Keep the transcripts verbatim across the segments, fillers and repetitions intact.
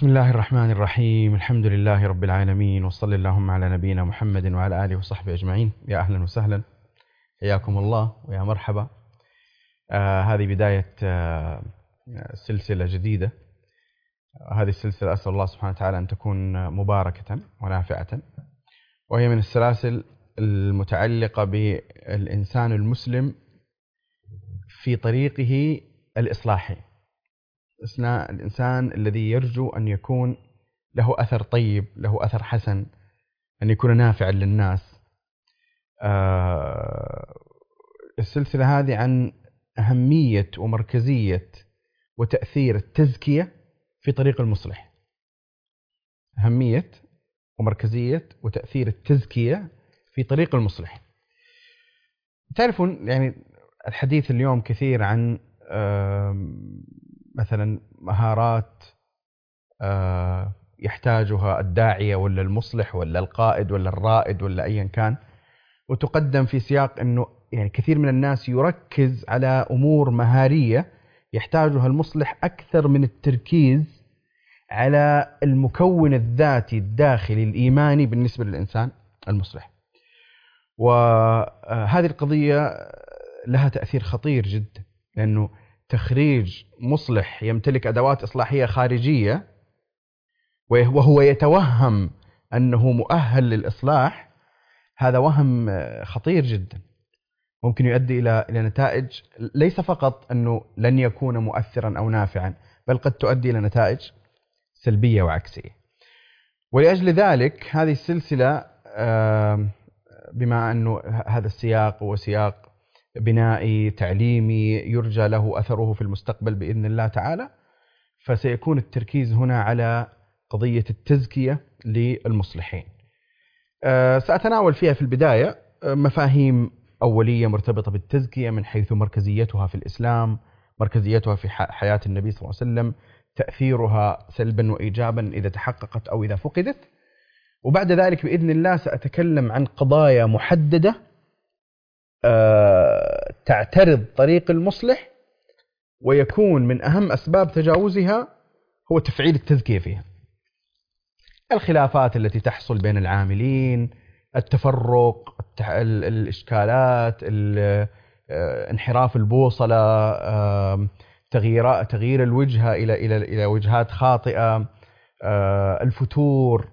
بسم الله الرحمن الرحيم. الحمد لله رب العالمين، وصلى اللهم على نبينا محمد وعلى آله وصحبه أجمعين. يا أهلا وسهلا، حياكم الله ويا مرحبا. آه هذه بداية آه سلسلة جديدة. آه هذه السلسلة أسأل الله سبحانه وتعالى أن تكون مباركة ونافعة، وهي من السلاسل المتعلقة بالإنسان المسلم في طريقه الإصلاحي. الإنسان الذي يرجو أن يكون له أثر طيب، له أثر حسن، أن يكون نافعا للناس. آه السلسلة هذه عن أهمية ومركزية وتأثير التزكية في طريق المصلح. أهمية ومركزية وتأثير التزكية في طريق المصلح. تعرفون يعني الحديث اليوم كثير عن آه مثلا مهارات آه يحتاجها الداعية ولا المصلح ولا القائد ولا الرائد ولا أيا كان، وتقدم في سياق أنه يعني كثير من الناس يركز على أمور مهارية يحتاجها المصلح أكثر من التركيز على المكون الذاتي الداخلي الإيماني بالنسبة للإنسان المصلح. وهذه القضية لها تأثير خطير جدا، لأنه تخريج مصلح يمتلك أدوات إصلاحية خارجية وهو يتوهم أنه مؤهل للإصلاح، هذا وهم خطير جدا، ممكن يؤدي إلى إلى نتائج ليس فقط أنه لن يكون مؤثرا أو نافعا، بل قد تؤدي إلى نتائج سلبية وعكسية. ولأجل ذلك هذه السلسلة بما أنه هذا السياق هو سياق بنائي تعليمي يرجى له أثره في المستقبل بإذن الله تعالى، فسيكون التركيز هنا على قضية التزكية للمصلحين. أه سأتناول فيها في البداية مفاهيم أولية مرتبطة بالتزكية من حيث مركزيتها في الإسلام، مركزيتها في حياة النبي صلى الله عليه وسلم، تأثيرها سلبا وإيجابا إذا تحققت أو إذا فقدت. وبعد ذلك بإذن الله سأتكلم عن قضايا محددة أه تعترض طريق المصلح، ويكون من أهم أسباب تجاوزها هو تفعيل التزكية فيها. الخلافات التي تحصل بين العاملين، التفرق، الإشكالات، انحراف البوصلة، تغيير تغيير الوجهة إلى إلى إلى وجهات خاطئة، الفتور،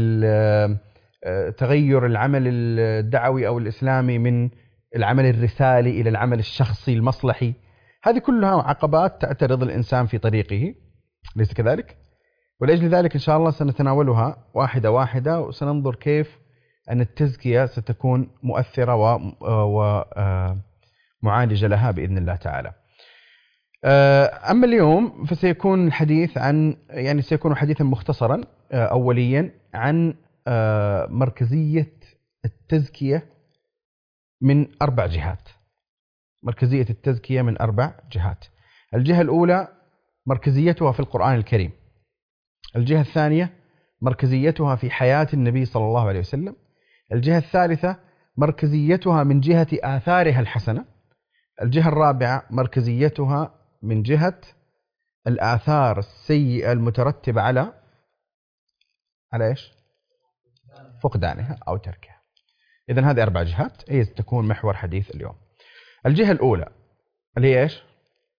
تغير العمل الدعوي أو الإسلامي من العمل الرسالي إلى العمل الشخصي المصلحي. هذه كلها عقبات تعترض الإنسان في طريقه، ليس كذلك؟ ولأجل ذلك إن شاء الله سنتناولها واحدة واحدة، وسننظر كيف أن التزكية ستكون مؤثرة ومعالجة لها بإذن الله تعالى. أما اليوم فسيكون الحديث عن يعني سيكون حديثا مختصرا أوليا عن مركزية التزكية من أربع جهات. مركزية التزكية من أربع جهات. الجهة الأولى مركزيتها في القرآن الكريم. الجهة الثانية مركزيتها في حياة النبي صلى الله عليه وسلم. الجهة الثالثة مركزيتها من جهة آثارها الحسنة. الجهة الرابعة مركزيتها من جهة الآثار السيئة المترتبة على على إيش؟ فقدانها أو تركها. إذن هذه أربع جهات هي تكون محور حديث اليوم. الجهة الأولى اللي هي إيش؟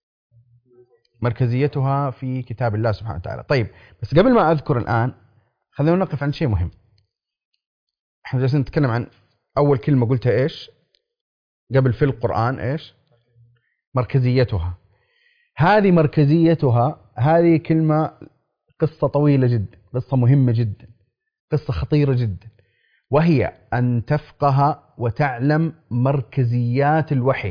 مركزيتها في كتاب الله سبحانه وتعالى. طيب بس قبل ما أذكر الآن خلينا نقف عن شيء مهم. احنا جالسين نتكلم عن أول كلمة قلتها إيش قبل في القرآن؟ إيش مركزيتها؟ هذه مركزيتها هذه كلمة قصة طويلة جدا، قصة مهمة جدا، قصة خطيرة جدا، وهي أن تفقه وتعلم مركزيات الوحي.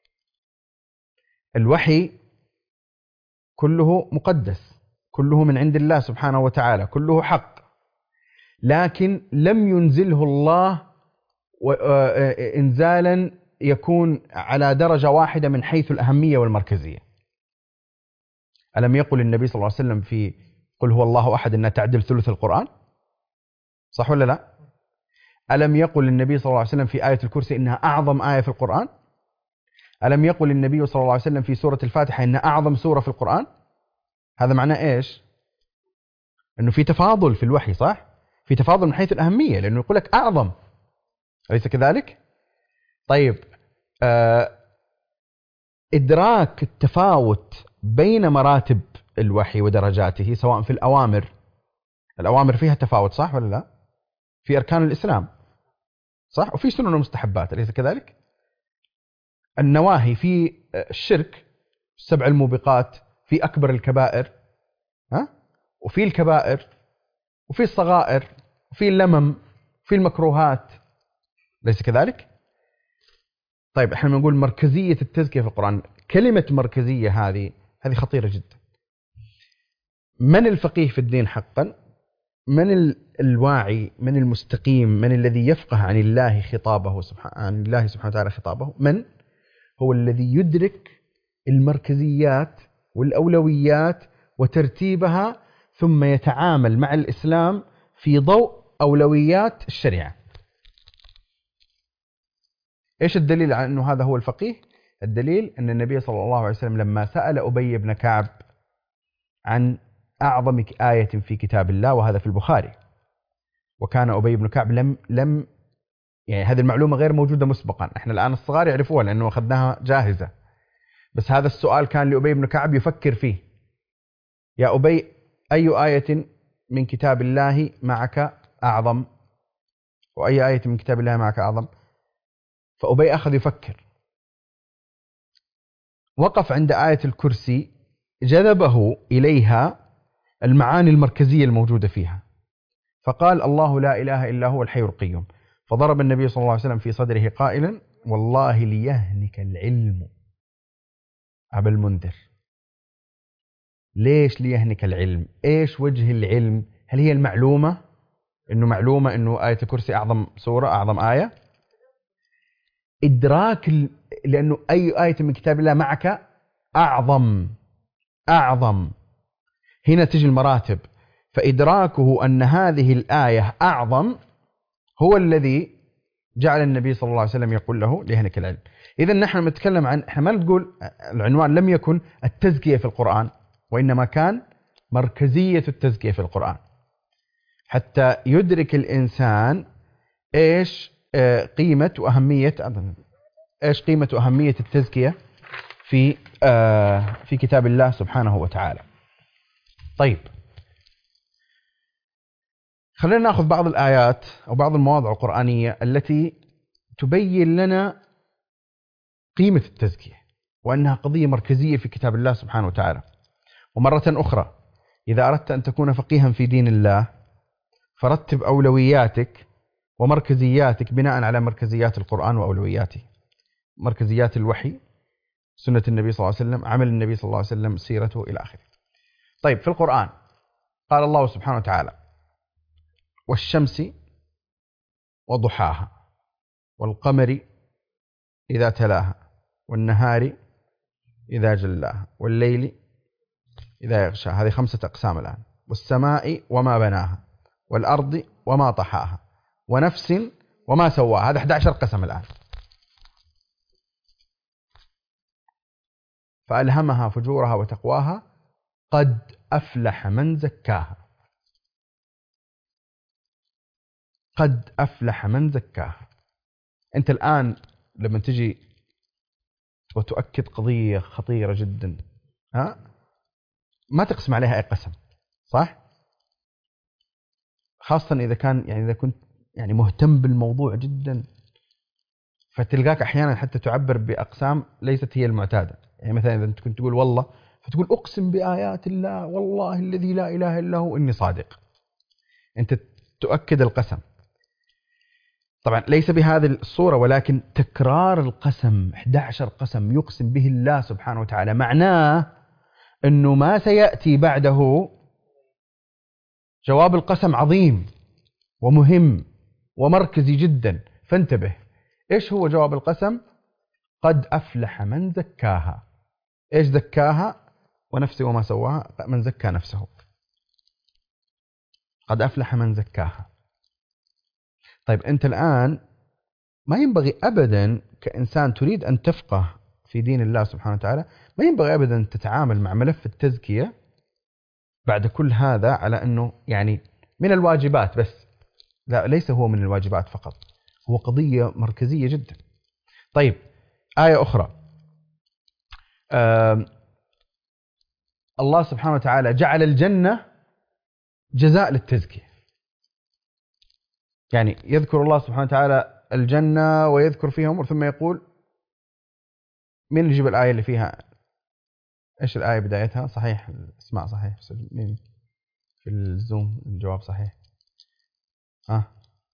الوحي كله مقدس، كله من عند الله سبحانه وتعالى، كله حق، لكن لم ينزله الله إنزالا يكون على درجة واحدة من حيث الأهمية والمركزية. ألم يقل النبي صلى الله عليه وسلم في قل هو الله أحد أنها تعدل ثلث القرآن؟ صح ولا لا؟ ألم يقل النبي صلى الله عليه وسلم في آية الكرسي إنها أعظم آية في القرآن؟ ألم يقل النبي صلى الله عليه وسلم في سورة الفاتحة إنها أعظم سورة في القرآن؟ هذا معناه إيش؟ أنه في تفاضل في الوحي، صح؟ في تفاضل من حيث الأهمية، لأنه يقول لك أعظم، أليس كذلك؟ طيب، آه إدراك التفاوت بين مراتب الوحي ودرجاته سواء في الأوامر، الأوامر فيها تفاوت صح ولا لا؟ في أركان الإسلام صح؟ وفي سنن ومستحبات، أليس كذلك؟ النواهي في الشرك، السبع الموبقات، في أكبر الكبائر، ها؟ وفي الكبائر، وفي الصغائر، وفي اللمم، وفي المكروهات، أليس كذلك؟ طيب احنا بنقول مركزية التزكية في القرآن، كلمة مركزية هذه هذه خطيرة جدا. من الفقيه في الدين حقا؟ من الواعي؟ من المستقيم؟ من الذي يفقه عن الله خطابه سبحانه عن الله سبحانه وتعالى خطابه؟ من هو الذي يدرك المركزيات والأولويات وترتيبها، ثم يتعامل مع الإسلام في ضوء أولويات الشريعة. إيش الدليل على أنه هذا هو الفقيه؟ الدليل أن النبي صلى الله عليه وسلم لما سأل أبي بن كعب عن أعظم آية في كتاب الله، وهذا في البخاري، وكان أبي بن كعب لم لم يعني هذه المعلومة غير موجودة مسبقا، احنا الآن الصغار يعرفوها لأنه أخذناها جاهزة، بس هذا السؤال كان لأبي بن كعب يفكر فيه. يا أبي، أي آية من كتاب الله معك أعظم؟ وأي آية من كتاب الله معك أعظم؟ فأبي أخذ يفكر، وقف عند آية الكرسي، جذبه إليها المعاني المركزية الموجودة فيها، فقال الله لا إله إلا هو الحي القيوم. فضرب النبي صلى الله عليه وسلم في صدره قائلا والله ليهنك العلم أبا المنذر. ليش ليهنك العلم؟ إيش وجه العلم؟ هل هي المعلومة؟ إنه معلومة إنه آية الكرسي أعظم سورة، أعظم آية؟ إدراك ال... لأنه أي آية من كتاب الله معك أعظم أعظم، هنا تجي المراتب. فإدراكه أن هذه الآية أعظم هو الذي جعل النبي صلى الله عليه وسلم يقول له ليهنك العلم. إذن نحن نتكلم عن، احنا ما نقول العنوان لم يكن التزكية في القرآن، وإنما كان مركزية التزكية في القرآن، حتى يدرك الإنسان إيش قيمة وأهمية إيش قيمة وأهمية التزكية في في كتاب الله سبحانه وتعالى. طيب، خلينا نأخذ بعض الآيات أو بعض المواضع القرآنية التي تبين لنا قيمة التزكية، وأنها قضية مركزية في كتاب الله سبحانه وتعالى. ومرة أخرى، إذا أردت أن تكون فقيها في دين الله فرتب أولوياتك ومركزياتك بناء على مركزيات القرآن وأولوياته، مركزيات الوحي، سنة النبي صلى الله عليه وسلم، عمل النبي صلى الله عليه وسلم، سيرته إلى آخره. طيب، في القرآن قال الله سبحانه وتعالى والشمس وضحاها والقمر إذا تلاها والنهار إذا جلاها والليل إذا يغشى. هذه خمسة أقسام الآن. والسماء وما بناها والأرض وما طحاها ونفس وما سواها. هذا أحد عشر قسم الآن. فألهمها فجورها وتقواها قد أفلح من زكاها. قد أفلح من زكاها. أنت الآن لما تجي وتؤكد قضية خطيرة جدا، ها، ما تقسم عليها أي قسم، صح؟ خاصة إذا كان يعني إذا كنت يعني مهتم بالموضوع جدا، فتلقاك أحيانا حتى تعبر بأقسام ليست هي المعتادة. يعني مثلا إذا أنت كنت تقول والله، فتقول أقسم بآيات الله والله الذي لا إله إلا هو إني صادق. أنت تؤكد القسم، طبعا ليس بهذه الصورة، ولكن تكرار القسم، أحد عشر قسم يقسم به الله سبحانه وتعالى، معناه أنه ما سيأتي بعده جواب القسم عظيم ومهم ومركزي جدا. فانتبه، إيش هو جواب القسم؟ قد أفلح من زكاها. إيش زكاها؟ ونفسه وما سواها. من زكى نفسه. قد أفلح من زكاها. طيب، أنت الآن ما ينبغي أبدا كإنسان تريد أن تفقه في دين الله سبحانه وتعالى، ما ينبغي أبدا تتعامل مع ملف التزكية بعد كل هذا على أنه يعني من الواجبات، بس لا، ليس هو من الواجبات فقط، هو قضية مركزية جدا. طيب آية أخرى، آه الله سبحانه وتعالى جعل الجنة جزاء للتزكية. يعني يذكر الله سبحانه وتعالى الجنة ويذكر فيها أمور، ثم يقول، مين يجيب الآية اللي فيها؟ إيش الآية بدايتها؟ صحيح اسمع صحيح مين في الزوم الجواب صحيح؟ آه.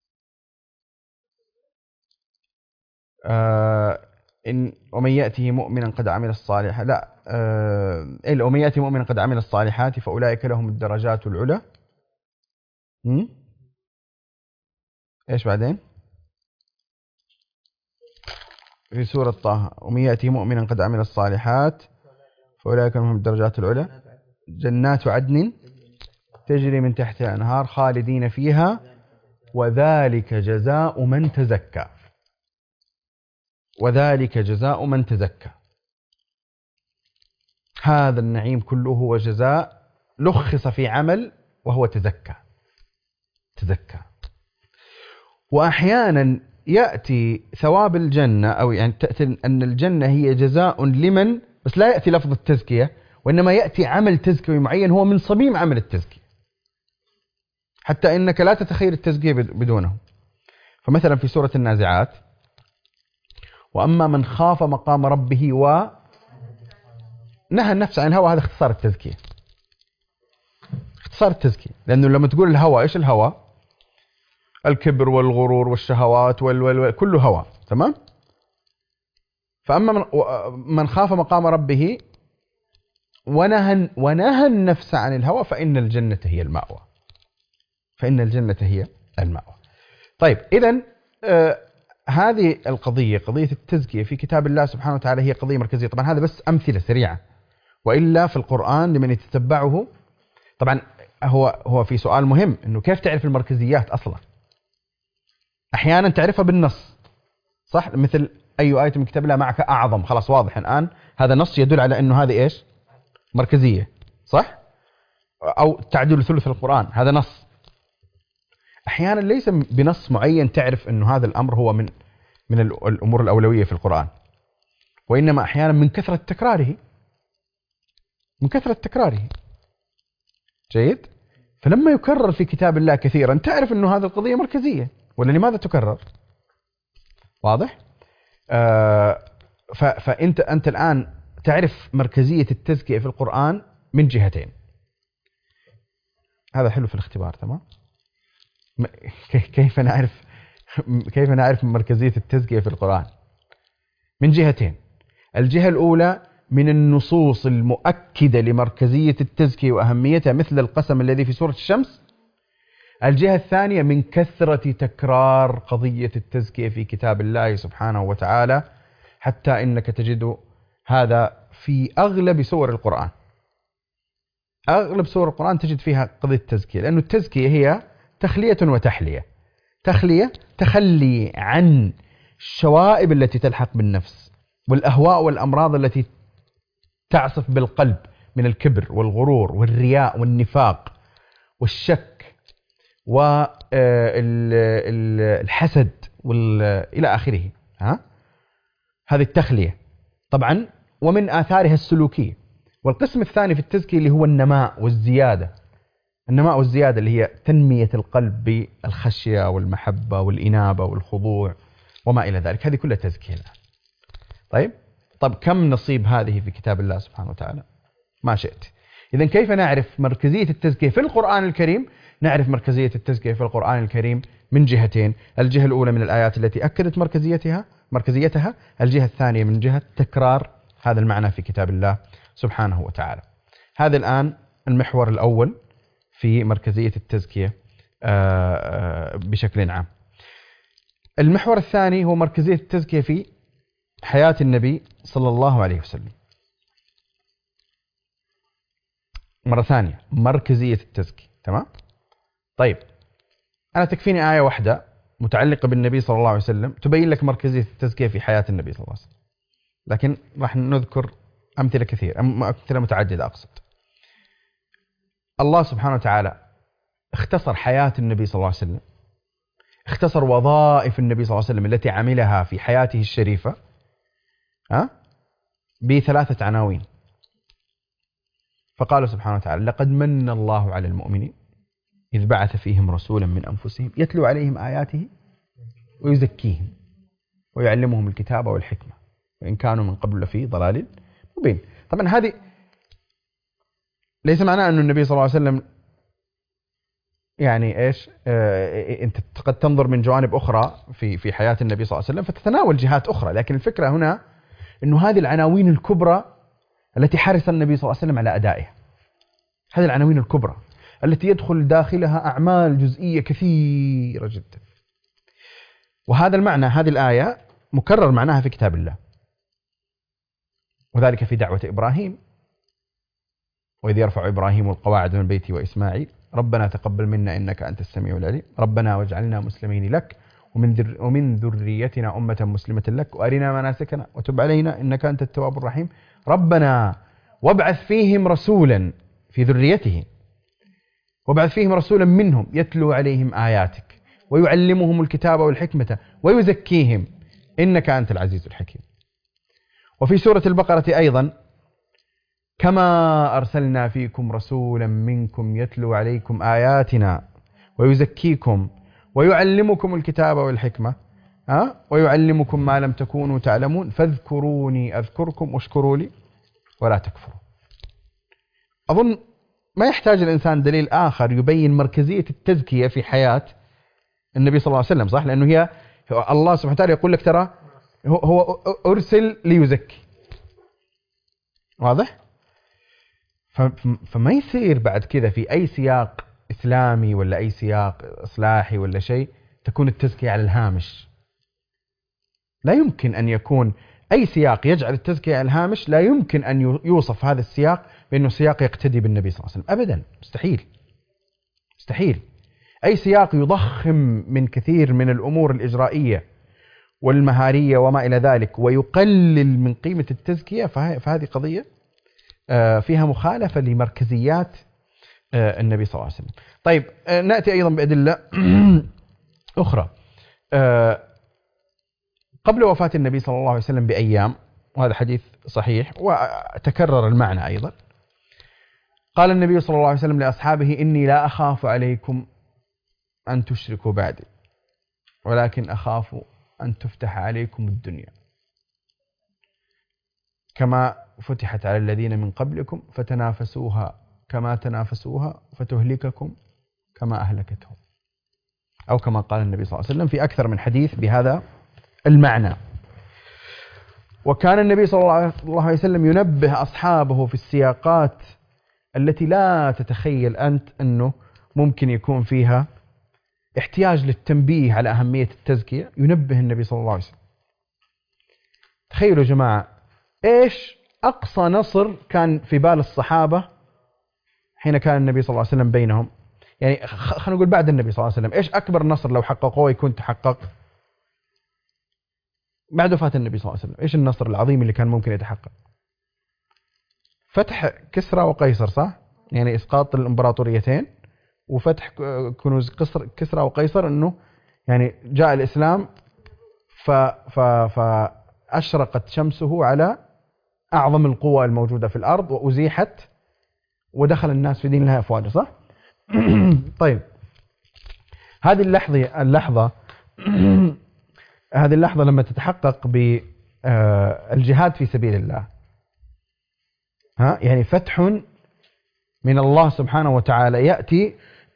آه إن ومن يأته مؤمنا قد عمل الصالحات، لا آه إلا ومن يأته مؤمنا قد عمل الصالحات فأولئك لهم الدرجات العلى. م? إيش بعدين؟ في سورة طه، ومن يأته مؤمنا قد عمل الصالحات فأولئك لهم الدرجات العلى جنات عدن تجري من تحتها الأنهار خالدين فيها وذلك جزاء من تزكى. وذلك جزاء من تزكى، هذا النعيم كله هو جزاء لخص في عمل وهو تزكى. تزكى. وأحيانا يأتي ثواب الجنة، أو يعني تأتي أن الجنة هي جزاء لمن، بس لا يأتي لفظ التزكية، وإنما يأتي عمل تزكوي معين هو من صميم عمل التزكية، حتى إنك لا تتخيل التزكية بدونه. فمثلا في سورة النازعات، وأما من خاف مقام ربه ونهى النفس عن الهوى، هذا اختصار التزكية. اختصار التزكية، لأنه لما تقول الهوى، إيش الهوى؟ الكبر والغرور والشهوات وال وال كله هوى، تمام؟ فأما من, من خاف مقام ربه ونهى ونهى النفس عن الهوى فإن الجنة هي المأوى. فإن الجنة هي المأوى. طيب إذن آه هذه القضية، قضية التزكية في كتاب الله سبحانه وتعالى، هي قضية مركزية. طبعا هذا بس أمثلة سريعة، وإلا في القرآن لمن يتتبعه. طبعا هو هو في سؤال مهم، إنه كيف تعرف المركزيات أصلا؟ أحيانا تعرفها بالنص، صح؟ مثل أي آية من كتاب الله معك أعظم، خلاص واضح الآن هذا نص يدل على أنه هذه إيش؟ مركزية، صح؟ أو تعديل ثلث القرآن، هذا نص. أحيانا ليس بنص معين تعرف أنه هذا الأمر هو من من الأمور الأولوية في القرآن، وإنما أحيانا من كثرة تكراره، من كثرة تكراره. جيد؟ فلما يكرر في كتاب الله كثيرا تعرف أنه هذه القضية مركزية، ولا لماذا تكرر؟ واضح؟ آه فأنت أنت الآن تعرف مركزية التزكية في القرآن من جهتين. هذا حلو في الاختبار، تمام؟ كيف نعرف كيف نعرف مركزية التزكية في القرآن؟ من جهتين. الجهة الأولى من النصوص المؤكدة لمركزية التزكية وأهميتها، مثل القسم الذي في سورة الشمس. الجهة الثانية من كثرة تكرار قضية التزكية في كتاب الله سبحانه وتعالى، حتى إنك تجد هذا في أغلب سور القرآن. أغلب سور القرآن تجد فيها قضية التزكية، لأن التزكية هي تخلية وتحلية. تخلية، تخلي عن الشوائب التي تلحق بالنفس والأهواء والأمراض التي تعصف بالقلب من الكبر والغرور والرياء والنفاق والشك والحسد إلى آخره. ها؟ هذه التخلية طبعا، ومن آثارها السلوكية. والقسم الثاني في التزكية اللي هو النماء والزيادة. النماء والزيادة اللي هي تنمية القلب بالخشية والمحبة والإنابة والخضوع وما إلى ذلك، هذه كلها تزكية الآن. طيب طب كم نصيب هذه في كتاب الله سبحانه وتعالى؟ ما شئت. إذن كيف نعرف مركزية التزكية في القرآن الكريم؟ نعرف مركزية التزكية في القرآن الكريم من جهتين. الجهة الأولى من الآيات التي أكدت مركزيتها مركزيتها الجهة الثانية من جهة تكرار هذا المعنى في كتاب الله سبحانه وتعالى. هذا الآن المحور الأول في مركزية التزكية بشكل عام. المحور الثاني هو مركزية التزكية في حياة النبي صلى الله عليه وسلم. مرة ثانية مركزية التزكية، تمام؟ طيب أنا تكفيني آية واحدة متعلقة بالنبي صلى الله عليه وسلم تبين لك مركزية التزكية في حياة النبي صلى الله عليه وسلم، لكن راح نذكر أمثلة كثير، أمثلة متعددة أقصد. الله سبحانه وتعالى اختصر حياة النبي صلى الله عليه وسلم، اختصر وظائف النبي صلى الله عليه وسلم التي عملها في حياته الشريفة ها بثلاثة عناوين. فقال سبحانه وتعالى: لقد من الله على المؤمنين إذ بعث فيهم رسولا من أنفسهم يتلو عليهم آياته ويزكيهم ويعلمهم الكتاب والحكمة وإن كانوا من قبل لفي ضلال مبين. طبعا هذه ليس معناه أن النبي صلى الله عليه وسلم يعني إيش آه أنت قد تنظر من جوانب أخرى في في حياة النبي صلى الله عليه وسلم فتتناول جهات أخرى، لكن الفكرة هنا أنه هذه العناوين الكبرى التي حرص النبي صلى الله عليه وسلم على أدائها، هذه العناوين الكبرى التي يدخل داخلها أعمال جزئية كثيرة جدا. وهذا المعنى، هذه الآية مكرر معناها في كتاب الله، وذلك في دعوة إبراهيم: وإذ يرفع إبراهيم القواعد من بيتي وإسماعيل ربنا تقبل منا إنك أنت السميع العليم ربنا واجعلنا مسلمين لك ومن ذر ومن ذريتنا أمة مسلمة لك وأرنا مناسكنا وتب علينا إنك أنت التواب الرحيم ربنا وابعث فيهم رسولا في ذريته وابعث فيهم رسولا منهم يتلو عليهم آياتك ويعلمهم الكتاب والحكمة ويزكيهم إنك أنت العزيز الحكيم. وفي سورة البقرة أيضا: كما أرسلنا فيكم رسولا منكم يتلو عليكم آياتنا ويزكيكم ويعلمكم الكتاب والحكمة ها ويعلمكم ما لم تكونوا تعلمون فاذكروني أذكركم واشكروا لي ولا تكفروا. أظن ما يحتاج الإنسان دليل آخر يبين مركزية التزكية في حياة النبي صلى الله عليه وسلم، صح؟ لأنه هي الله سبحانه وتعالى يقول لك ترى هو أرسل ليزكي، واضح؟ فما يصير بعد كذا في أي سياق إسلامي ولا أي سياق إصلاحي ولا شيء تكون التزكية على الهامش. لا يمكن أن يكون أي سياق يجعل التزكية على الهامش، لا يمكن أن يوصف هذا السياق بأنه سياق يقتدي بالنبي صلى الله عليه وسلم أبدا، مستحيل مستحيل. أي سياق يضخم من كثير من الأمور الإجرائية والمهارية وما إلى ذلك ويقلل من قيمة التزكية فهذه قضية فيها مخالفة لمركزيات النبي صلى الله عليه وسلم. طيب نأتي أيضا بأدلة أخرى. قبل وفاة النبي صلى الله عليه وسلم بأيام، وهذا حديث صحيح وتكرر المعنى أيضا، قال النبي صلى الله عليه وسلم لأصحابه: إني لا أخاف عليكم أن تشركوا بعدي ولكن أخاف أن تفتح عليكم الدنيا كما فتحت على الذين من قبلكم فتنافسوها كما تنافسوها فتهلككم كما أهلكتهم، أو كما قال النبي صلى الله عليه وسلم في أكثر من حديث بهذا المعنى. وكان النبي صلى الله عليه وسلم ينبه أصحابه في السياقات التي لا تتخيل أنت أنه ممكن يكون فيها احتياج للتنبيه على أهمية التزكية، ينبه النبي صلى الله عليه وسلم. تخيلوا يا جماعة إيش أقصى نصر كان في بال الصحابة حين كان النبي صلى الله عليه وسلم بينهم، يعني خلينا نقول بعد النبي صلى الله عليه وسلم، إيش أكبر نصر لو حققوه يكون تحقق بعد وفاة النبي صلى الله عليه وسلم؟ إيش النصر العظيم اللي كان ممكن يتحقق؟ فتح كسرى وقيصر، صح؟ يعني إسقاط الإمبراطوريتين وفتح كنوز كسرى وقيصر، أنه يعني جاء الإسلام ف ف فأشرقت شمسه على أعظم القوى الموجودة في الأرض وأزيحت ودخل الناس في دين الله أفواجا، صح؟ طيب هذه اللحظة اللحظة هذه اللحظة لما تتحقق بالجهاد في سبيل الله، ها يعني فتح من الله سبحانه وتعالى يأتي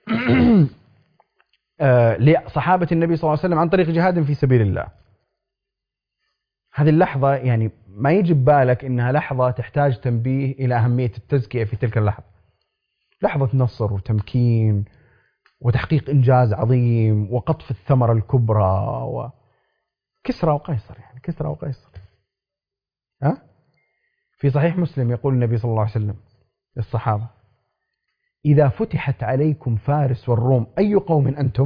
لصحابة النبي صلى الله عليه وسلم عن طريق جهاد في سبيل الله. هذه اللحظة يعني ما يجي ببالك إنها لحظة تحتاج تنبيه إلى أهمية التزكية في تلك اللحظة، لحظة نصر وتمكين وتحقيق إنجاز عظيم وقطف الثمرة الكبرى وكسرى وقيصر، يعني كسرى وقيصر. ها؟ في صحيح مسلم يقول النبي صلى الله عليه وسلم للصحابة: إذا فتحت عليكم فارس والروم أي قوم أنتم؟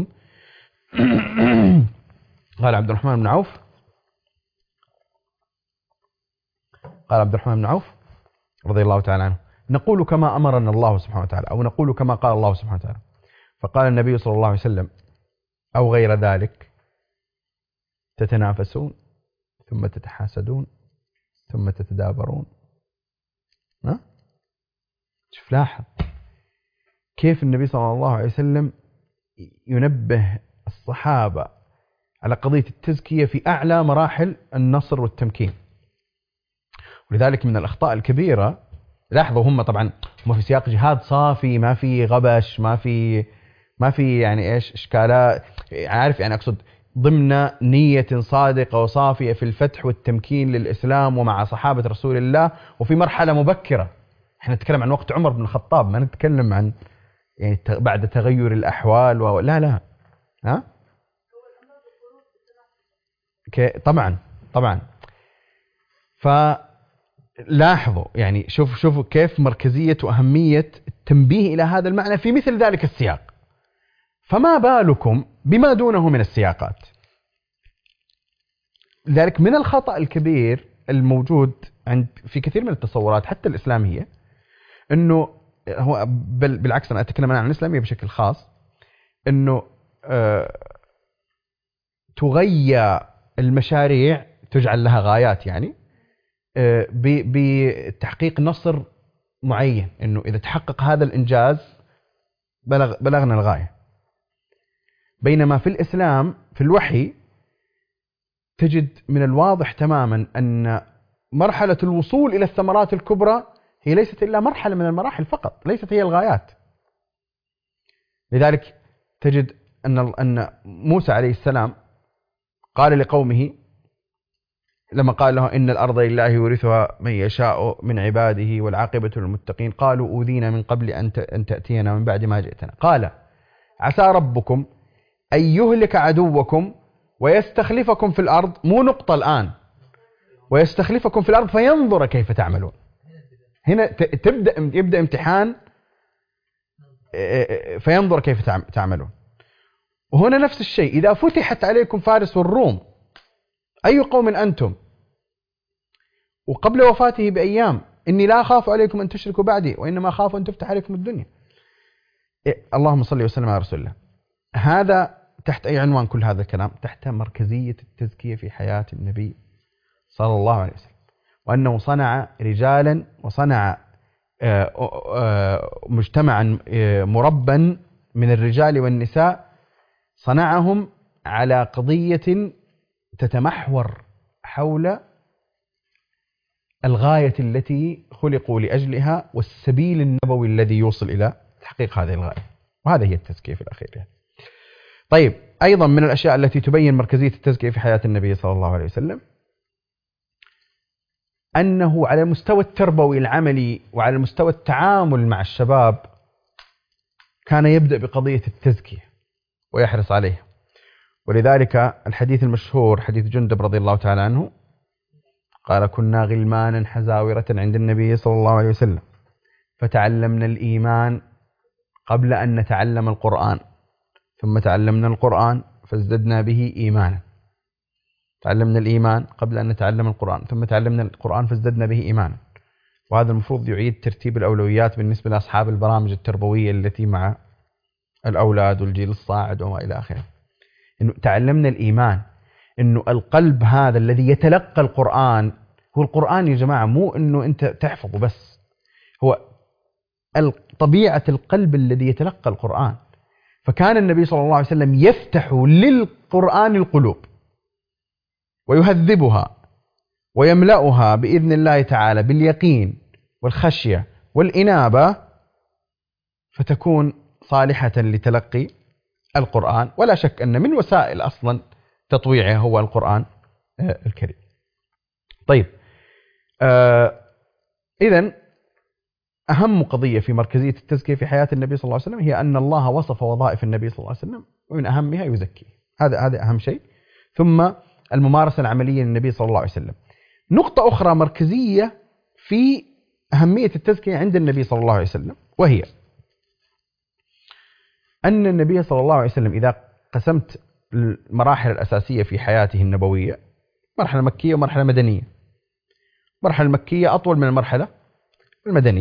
قال عبد الرحمن بن عوف قال عبد الرحمن بن عوف رضي الله تعالى عنه: نقول كما أمرنا الله سبحانه وتعالى، أو نقول كما قال الله سبحانه وتعالى. فقال النبي صلى الله عليه وسلم: أو غير ذلك، تتنافسون ثم تتحاسدون ثم تتدابرون. ها؟ شوف، لاحظ كيف النبي صلى الله عليه وسلم ينبه الصحابة على قضية التزكية في أعلى مراحل النصر والتمكين. ولذلك من الأخطاء الكبيرة، لاحظوا هم طبعا هم في سياق جهاد صافي، ما في غبش، ما في ما في يعني ايش اشكالات، عارف يعني اقصد ضمن نية صادقة وصافية في الفتح والتمكين للإسلام ومع صحابة رسول الله، وفي مرحلة مبكرة. احنا نتكلم عن وقت عمر بن الخطاب، ما نتكلم عن يعني بعد تغير الأحوال و... لا لا ها طبعا طبعا. فلاحظوا يعني شوف شوفوا كيف مركزية وأهمية التنبيه إلى هذا المعنى في مثل ذلك السياق، فما بالكم بما دونه من السياقات. لذلك من الخطأ الكبير الموجود عند في كثير من التصورات حتى الإسلامية، أنه هو بل بالعكس أنا أتكلم عن الإسلامية بشكل خاص، أنه آه تغير المشاريع، تجعل لها غايات يعني آه بتحقيق نصر معين، أنه إذا تحقق هذا الإنجاز بلغ بلغنا الغاية. بينما في الإسلام في الوحي تجد من الواضح تماما أن مرحلة الوصول إلى الثمرات الكبرى هي ليست إلا مرحلة من المراحل فقط، ليست هي الغايات. لذلك تجد أن أن موسى عليه السلام قال لقومه لما قال له: إن الأرض لله يورثها من يشاء من عباده والعاقبة للمتقين، قالوا أوذينا من قبل أن تأتينا من بعد ما جئتنا، قال: عسى ربكم أن يهلك عدوكم ويستخلفكم في الأرض، مو نقطة الآن، ويستخلفكم في الأرض فينظر كيف تعملون. هنا تبدأ يبدأ امتحان فينظر كيف تعملون. وهنا نفس الشيء، إذا فتحت عليكم فارس والروم، أي قوم أنتم؟ وقبل وفاته بأيام: إني لا أخاف عليكم أن تشركوا بعدي وإنما أخاف أن تفتح عليكم الدنيا. اللهم صل وسلم على رسول الله. هذا تحت أي عنوان كل هذا الكلام؟ تحت مركزية التزكية في حياة النبي صلى الله عليه وسلم، وأنه صنع رجالا وصنع مجتمعا مربا من الرجال والنساء، صنعهم على قضية تتمحور حول الغاية التي خلقوا لأجلها والسبيل النبوي الذي يوصل إلى تحقيق هذه الغاية، وهذا هي التزكية في الأخير يعني. طيب، أيضا من الأشياء التي تبين مركزية التزكية في حياة النبي صلى الله عليه وسلم أنه على المستوى التربوي العملي وعلى المستوى التعامل مع الشباب كان يبدأ بقضية التزكية ويحرص عليها. ولذلك الحديث المشهور حديث جندب رضي الله تعالى عنه قال: كنا غلمانا حزاورة عند النبي صلى الله عليه وسلم فتعلمنا الإيمان قبل أن نتعلم القرآن، ثم تعلمنا القرآن فازددنا به إيمانا. تعلمنا الإيمان قبل أن نتعلم القرآن، ثم تعلمنا القرآن فازددنا به إيمانا. وهذا المفروض يعيد ترتيب الأولويات بالنسبة لأصحاب البرامج التربوية التي مع الأولاد والجيل الصاعد وما إلى آخره. إنه تعلمنا الإيمان، إنه القلب هذا الذي يتلقى القرآن، هو القرآن يا جماعة مو إنه أنت تحفظه بس، هو طبيعة القلب الذي يتلقى القرآن. فكان النبي صلى الله عليه وسلم يفتح للقرآن القلوب ويهذبها ويملأها بإذن الله تعالى باليقين والخشية والإنابة، فتكون صالحة لتلقي القرآن. ولا شك أن من وسائل أصلا تطويعه هو القرآن الكريم. طيب، آه إذن أهم قضية في مركزية التزكية في حياة النبي صلى الله عليه وسلم هي أن الله وصف وظائف النبي صلى الله عليه وسلم، ومن أهمها يزكي. هذا هذا أهم شيء. ثم الممارسة العملية للنبي صلى الله عليه وسلم. نقطة أخرى مركزية في أهمية التزكية عند النبي صلى الله عليه وسلم، وهي أن النبي صلى الله عليه وسلم إذا قسمت المراحل الأساسية في حياته النبوية، مرحلة مكية ومرحلة مدنية. المرحلة المكية أطول من المرحلة المدنية،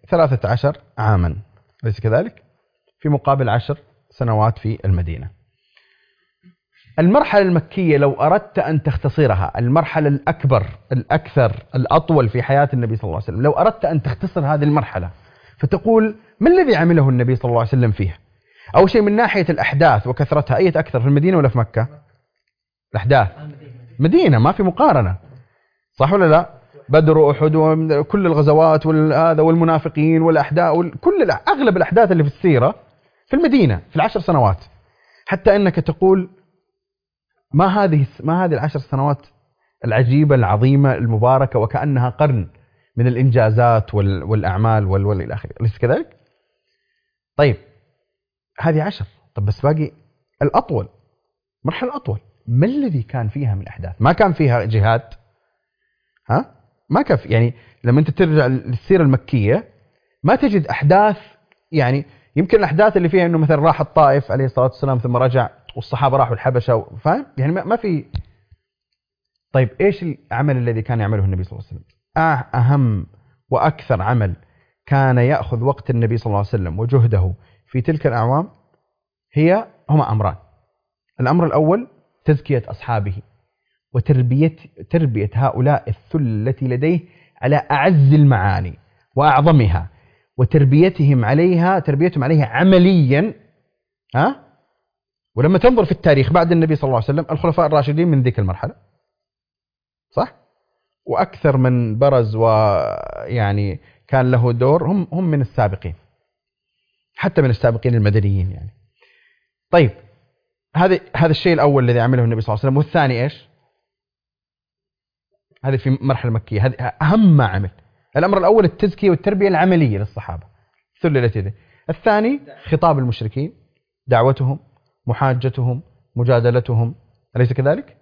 ثلاثة عشر عاما، أليس كذلك؟ في مقابل عشر سنوات في المدينة. المرحلة المكية لو أردت أن تختصرها، المرحلة الأكبر الأكثر الأطول في حياة النبي صلى الله عليه وسلم، لو أردت أن تختصر هذه المرحلة فتقول ما الذي عمله النبي صلى الله عليه وسلم فيها؟ أول شيء من ناحية الأحداث وكثرتها، أية أكثر في المدينة ولا في مكة؟ الأحداث مدينة، ما في مقارنة، صح ولا لا؟ بدر وأحد وكل الغزوات والهذا والمنافقين والأحداث وكل أغلب الأحداث اللي في السيرة في المدينة في العشر سنوات، حتى أنك تقول ما هذه ما هذه العشر سنوات العجيبة العظيمة المباركة وكأنها قرن من الإنجازات والأعمال والى إلى آخره، أليس كذلك؟ طيب هذه عشر، طب بس باقي الأطول، مرحلة الأطول، ما الذي كان فيها من أحداث؟ ما كان فيها جهاد، ها؟ ما كان في، يعني لما أنت ترجع للسيرة المكية ما تجد أحداث، يعني يمكن الأحداث اللي فيها إنه مثلا راح الطائف عليه الصلاة والسلام ثم رجع والصحابة راحوا الحبشة، فاهم؟ يعني ما في. طيب إيش العمل الذي كان يعمله النبي صلى الله عليه وسلم؟ أهم وأكثر عمل كان يأخذ وقت النبي صلى الله عليه وسلم وجهده في تلك الأعوام هي هما أمران. الأمر الأول تزكية أصحابه وتربية تربية هؤلاء الثل التي لديه على أعز المعاني وأعظمها، وتربيتهم عليها تربيتهم عليها عمليا. ها؟ ولما تنظر في التاريخ بعد النبي صلى الله عليه وسلم الخلفاء الراشدين من ذيك المرحلة، صح؟ وأكثر من برز ويعني كان له دور هم هم من السابقين، حتى من السابقين المدنيين يعني. طيب هذا هذا الشيء الأول الذي عمله النبي صلى الله عليه وسلم. والثاني إيش؟ هذه في مرحلة مكية، هذه أهم ما عمل. الأمر الأول التزكية والتربية العملية للصحابة الثل التي لديه. الثاني خطاب المشركين، دعوتهم، محاجتهم، مجادلتهم، أليس كذلك؟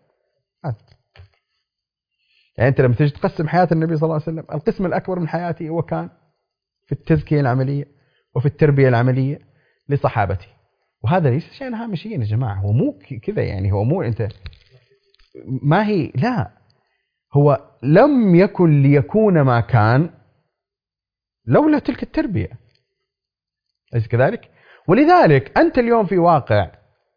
يعني أنت لما تجي تقسم حياة النبي صلى الله عليه وسلم، القسم الأكبر من حياته هو كان في التزكية العملية وفي التربية العملية لصحابته. وهذا ليس شيئا هامشيا يا جماعة، هو مو كذا، يعني هو مو أنت ما هي، لا، هو لم يكن ليكون ما كان لولا تلك التربية، أليس كذلك؟ ولذلك أنت اليوم في واقع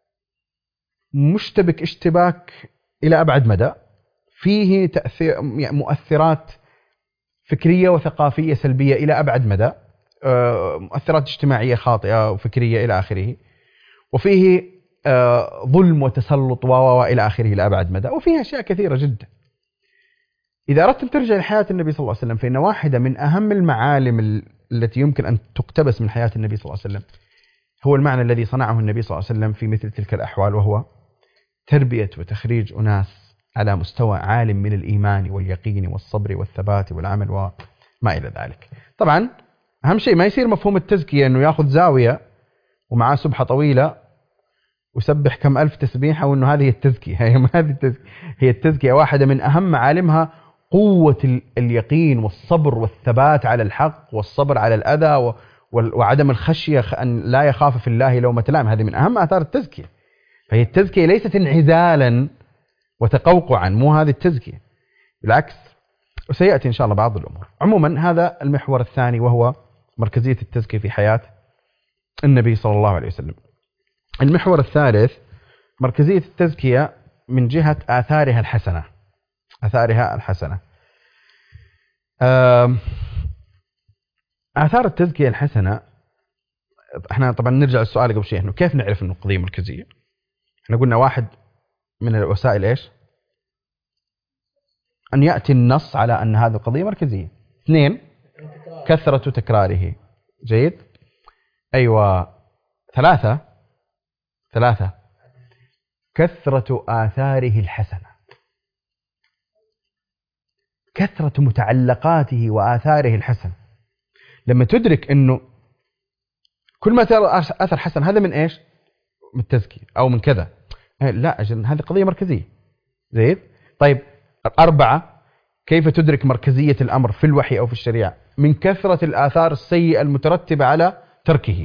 مشتبك اشتباك إلى أبعد مدى، فيه تأثير مؤثرات فكرية وثقافية سلبية إلى أبعد مدى، مؤثرات اجتماعية خاطئة وفكرية إلى آخره، وفيه ظلم وتسلط وإلى آخره إلى أبعد مدى، وفيه أشياء كثيرة جدا. إذا أردت أن ترجع لحياة النبي صلى الله عليه وسلم فإن واحدة من أهم المعالم التي يمكن أن تقتبس من حياة النبي صلى الله عليه وسلم هو المعنى الذي صنعه النبي صلى الله عليه وسلم في مثل تلك الأحوال، وهو تربية وتخريج أناس على مستوى عالٍ من الإيمان واليقين والصبر والثبات والعمل وما إلى ذلك. طبعا أهم شيء ما يصير مفهوم التزكية أنه يأخذ زاوية ومعاه سبحة طويلة ويسبح كم ألف تسبيحة وأنه هذه التزكية. هي ما هذه التزكية، هي التزكية واحدة من أهم معالمها قوة اليقين والصبر والثبات على الحق والصبر على الأذى وعدم الخشية أن لا يخاف في الله لومة لائم. هذه من أهم آثار التزكية. فهي التزكية ليست انعزالا وتقوقعا، مو هذه التزكية، بالعكس، وسيأتي إن شاء الله بعض الأمور. عموما هذا المحور الثاني وهو مركزية التزكية في حياة النبي صلى الله عليه وسلم. المحور الثالث مركزية التزكية من جهة آثارها الحسنة. آثارها الحسنة آثار التزكية الحسنة. احنا طبعا نرجع للسؤال قبل شيء، انه كيف نعرف انه قضية مركزية؟ احنا قلنا واحد من الوسائل ايش؟ ان يأتي النص على ان هذه القضية مركزية. اثنين، كثرة تكراره. جيد. ايوه. ثلاثة ثلاثة كثرة آثاره الحسنة، كثرة متعلقاته وآثاره الحسنة. لما تدرك انه كل ما ترى اثر حسن هذا من ايش؟ من التزكية او من كذا، لا أجل هذه قضية مركزية. زين. طيب أربعة، كيف تدرك مركزية الأمر في الوحي أو في الشريعة؟ من كثرة الآثار السيئة المترتبة على تركه.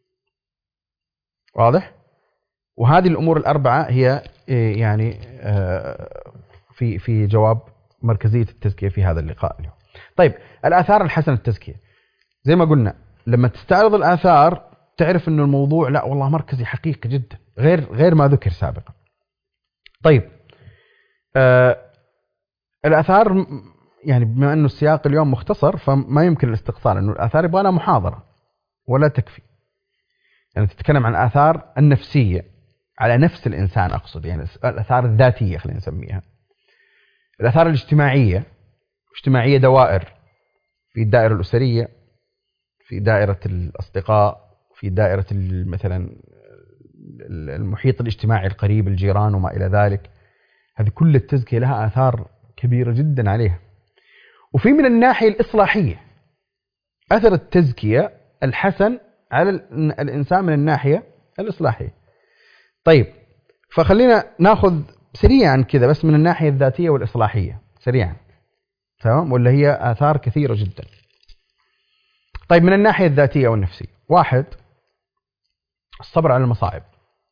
واضح؟ وهذه الأمور الأربعة هي يعني في في جواب مركزية التزكية في هذا اللقاء اليوم. طيب الآثار الحسنة التزكية، زي ما قلنا لما تستعرض الآثار تعرف أنه الموضوع لا والله مركزي حقيقي جدا غير غير ما ذكر سابقا. طيب آه الآثار يعني بما أنه السياق اليوم مختصر فما يمكن الاستقصاء، أنه الآثار يبغى لها محاضرة ولا تكفي. يعني تتكلم عن الآثار النفسية على نفس الإنسان، أقصد يعني الآثار الذاتية خلينا نسميها. الآثار الاجتماعية، اجتماعية دوائر، في الدائرة الأسرية، في دائرة الأصدقاء، في دائرة مثلا المحيط الاجتماعي القريب، الجيران وما إلى ذلك. هذه كل التزكية لها آثار كبيرة جدا عليها. وفي من الناحية الإصلاحية أثر التزكية الحسن على الإنسان من الناحية الإصلاحية. طيب فخلينا ناخذ سريعا كذا بس من الناحية الذاتية والإصلاحية سريعا، تمام؟ ولا هي آثار كثيرة جدا. طيب من الناحية الذاتية والنفسية، واحد الصبر على المصائب.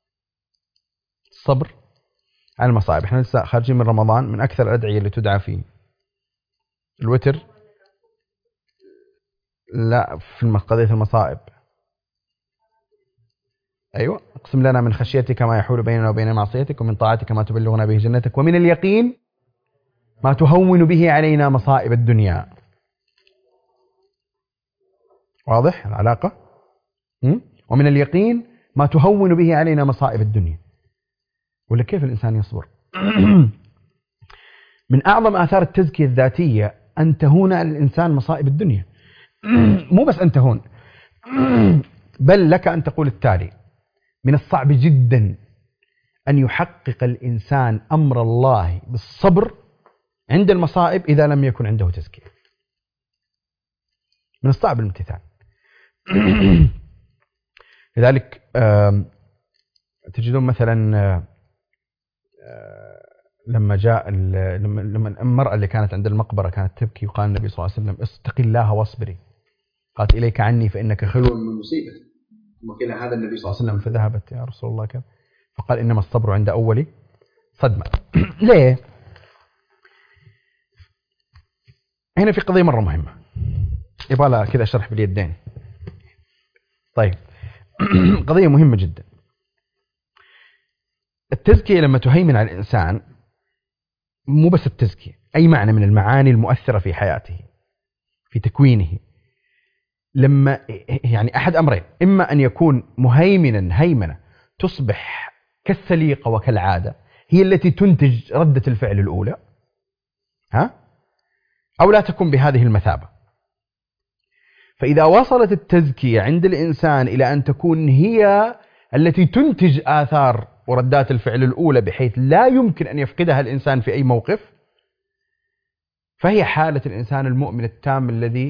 الصبر على المصائب. احنا لسه خارجين من رمضان، من أكثر الأدعية اللي تدعى فيه الوتر. لا، في قضية المصائب. أيوة، اقسم لنا من خشيتك ما يحول بيننا وبين معصيتك، ومن طاعتك ما تبلغنا به جنتك، ومن اليقين ما تهون به علينا مصائب الدنيا. واضح العلاقة؟ م? ومن اليقين ما تهون به علينا مصائب الدنيا. ولا كيف الإنسان يصبر؟ من أعظم آثار التزكية الذاتية أن تهون على الإنسان مصائب الدنيا. مو بس أن تهون، بل لك أن تقول التالي: من الصعب جدا أن يحقق الإنسان أمر الله بالصبر عند المصائب إذا لم يكن عنده تزكية. من الصعب الامتثال. لذلك تجدون مثلا لما جاء لما المرأة اللي كانت عند المقبرة كانت تبكي، وقال النبي صلى الله عليه وسلم: استقي الله واصبري، قالت: إليك عني فإنك خلو من مصيبة. ثم قيل هذا النبي صلى الله عليه وسلم، فذهبت: يا رسول الله كذا. فقال: إنما الصبر عند أول صدمة. ليه؟ هنا في قضية مرة مهمة يبغى لها كذا شرح باليدين. طيب قضية مهمة جدا. التزكية لما تهيمن على الإنسان، مو بس التزكية، أي معنى من المعاني المؤثرة في حياته في تكوينه، لما يعني أحد أمرين: إما أن يكون مهيمنا هيمنة تصبح كالسليقة وكالعادة، هي التي تنتج ردة الفعل الأولى، ها؟ أو لا تكون بهذه المثابة. فإذا وصلت التزكية عند الإنسان إلى أن تكون هي التي تنتج آثار وردات الفعل الأولى بحيث لا يمكن أن يفقدها الإنسان في أي موقف، فهي حالة الإنسان المؤمن التام الذي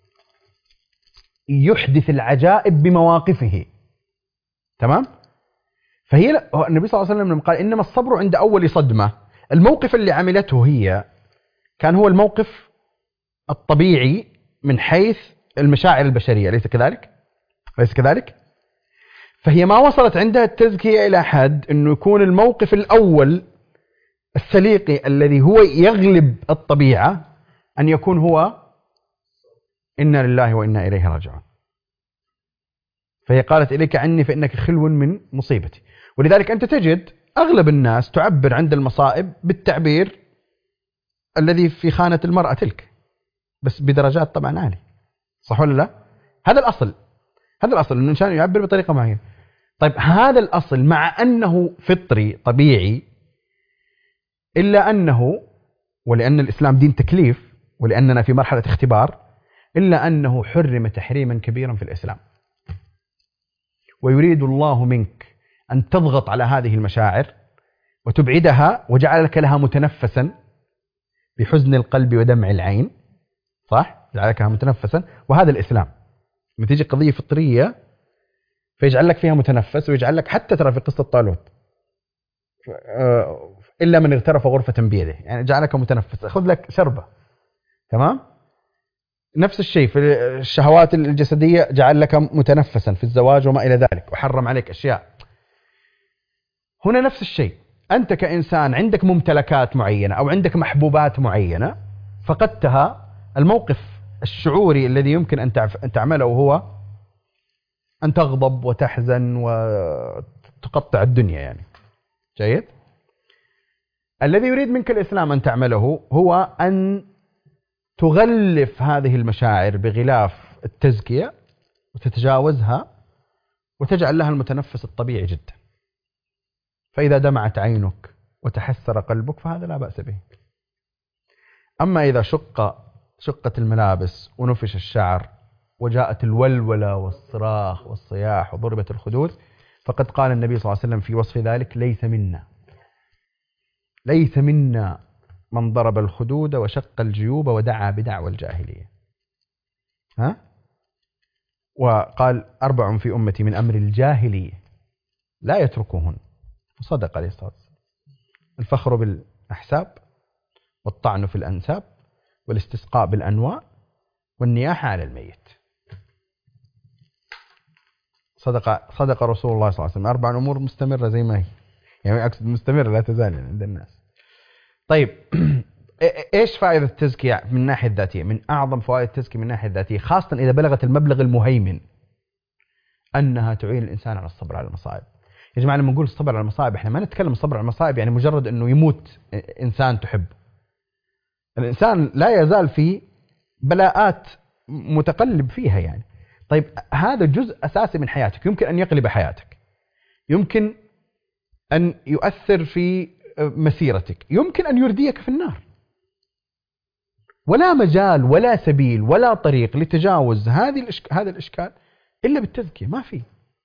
يحدث العجائب بمواقفه. تمام؟ فهي النبي صلى الله عليه وسلم قال: إنما الصبر عند أول صدمة. الموقف اللي عملته هي كان هو الموقف الطبيعي من حيث المشاعر البشرية، أليس كذلك؟ أليس كذلك؟ فهي ما وصلت عندها التزكية إلى حد أنه يكون الموقف الأول السليقي الذي هو يغلب الطبيعة أن يكون هو إنا لله وإنا إليه راجعون. فهي قالت: إليك عني فإنك خلو من مصيبتي. ولذلك أنت تجد أغلب الناس تعبر عند المصائب بالتعبير الذي في خانة المرأة تلك، بس بدرجات طبعا عالية. صح ولا لا؟ هذا الأصل، هذا الأصل أن الإنسان يعبر بطريقة معينة. طيب هذا الأصل مع أنه فطري طبيعي، إلا أنه، ولأن الإسلام دين تكليف ولأننا في مرحلة اختبار، إلا أنه حرم تحريما كبيرا في الإسلام. ويريد الله منك أن تضغط على هذه المشاعر وتبعدها، وجعل لك لها متنفسا بحزن القلب ودمع العين. صح؟ جعل لك لها متنفسا، وهذا الإسلام. لما تيجي قضية فطرية فيجعل لك فيها متنفس، ويجعل لك حتى ترى في قصة طالوت إلا من اغترف غرفة بيده، يعني جعلك متنفس، خذ لك شربة. تمام؟ نفس الشيء في الشهوات الجسدية، جعل لك متنفسا في الزواج وما إلى ذلك، وحرم عليك أشياء. هنا نفس الشيء، أنت كإنسان عندك ممتلكات معينة أو عندك محبوبات معينة فقدتها، الموقف الشعوري الذي يمكن أن تعمله هو أن تغضب وتحزن وتقطع الدنيا يعني. جيد. الذي يريد منك الإسلام أن تعمله هو أن تغلف هذه المشاعر بغلاف التزكية وتتجاوزها وتجعل لها المتنفس الطبيعي جدا. فإذا دمعت عينك وتحسر قلبك فهذا لا بأس به. أما إذا شق شقت الملابس ونفش الشعر وجاءت الولولة والصراخ والصياح وضربت الخدود فقد قال النبي صلى الله عليه وسلم في وصف ذلك: ليس منا ليس منا من ضرب الخدود وشق الجيوب ودعا بدعوى الجاهلية. ها؟ وقال: أربع في أمتي من أمر الجاهلية لا يتركوهن. وصدق عليه الصلاة والسلام: الفخر بالأحساب، والطعن في الأنساب، والاستسقاء بالأنواء، والنياحة على الميت. صدق صدق رسول الله صلى الله عليه وسلم. أربع أمور مستمرة زي ما هي، يعني أقصد مستمرة لا تزال عند الناس. طيب إيش فائدة التزكية من الناحية الذاتية؟ من أعظم فوائد التزكية من الناحية الذاتية، خاصة إذا بلغت المبلغ المهيمن، أنها تعين الإنسان على الصبر على المصائب. يا جماعة لما نقول الصبر على المصائب إحنا ما نتكلم الصبر على المصائب يعني مجرد أنه يموت إنسان تحبه. الإنسان لا يزال في بلاءات متقلب فيها يعني. طيب هذا جزء أساسي من حياتك، يمكن أن يقلب حياتك، يمكن أن يؤثر في مسيرتك، يمكن أن يرديك في النار. ولا مجال ولا سبيل ولا طريق لتجاوز هذه الإشك... هذا الإشكال إلا بالتزكية. ما في.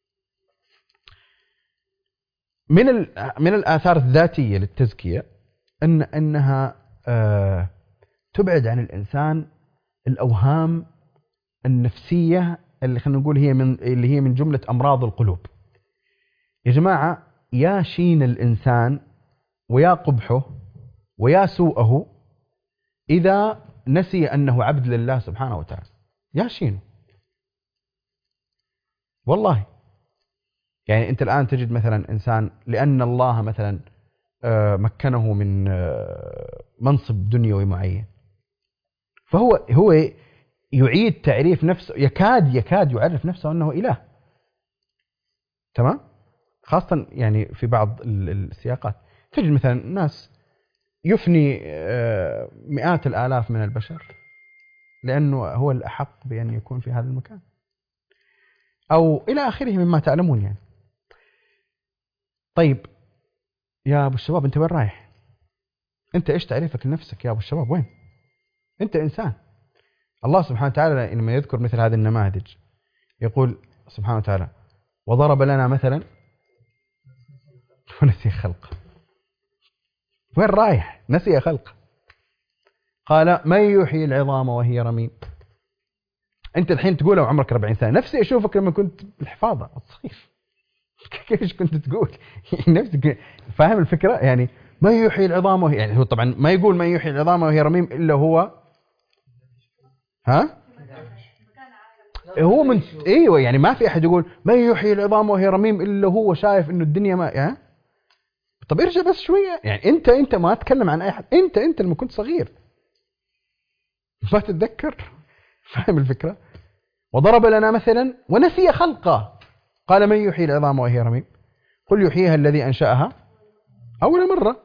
من ال... من الآثار الذاتية للتزكية أن أنها آه... تبعد عن الإنسان الأوهام النفسية اللي خلينا نقول هي من اللي هي من جملة أمراض القلوب. يا جماعة يا شين الإنسان ويا قبحه ويا سوءه إذا نسي أنه عبد لله سبحانه وتعالى. يا شينه والله. يعني أنت الآن تجد مثلا إنسان لأن الله مثلا مكنه من منصب دنيوي معين، فهو هو يعيد تعريف نفسه، يكاد يكاد يعرف نفسه أنه إله. تمام؟ خاصة يعني في بعض السياقات تجد مثلا ناس يفني مئات الآلاف من البشر لأنه هو الأحق بأن يكون في هذا المكان، أو إلى آخره مما تعلمون يعني. طيب يا أبو الشباب أنت وين رايح؟ أنت إيش تعريفك لنفسك يا أبو الشباب؟ وين؟ أنت إنسان. الله سبحانه وتعالى لما يذكر مثل هذه النماذج يقول سبحانه وتعالى: وضرب لنا مثلا ونسي خلقه. وين رايح؟ نسي خلقه. قال: من يحيي العظام وهي رميم. أنت الحين تقوله وعمرك أربعين سنة، نفسي أشوفك لما كنت بالحفاظة الصغير كيف كنت تقول نفسك. فاهم الفكرة يعني؟ من يحيي العظام وهي، يعني هو طبعا ما يقول من يحيي العظام وهي رميم إلا هو ها هو من ايوه يعني ما في احد يقول من يحيي العظام وهي رميم الا هو شايف انه الدنيا ما يعني. طب ارجع بس شويه يعني. انت انت ما اتكلم عن اي احد، انت انت لما كنت صغير ما تتذكر. فاهم الفكره؟ وضرب لنا مثلا ونسي خلقه. قال: من يحيي العظام وهي رميم قل يحييها الذي انشاها اول مره.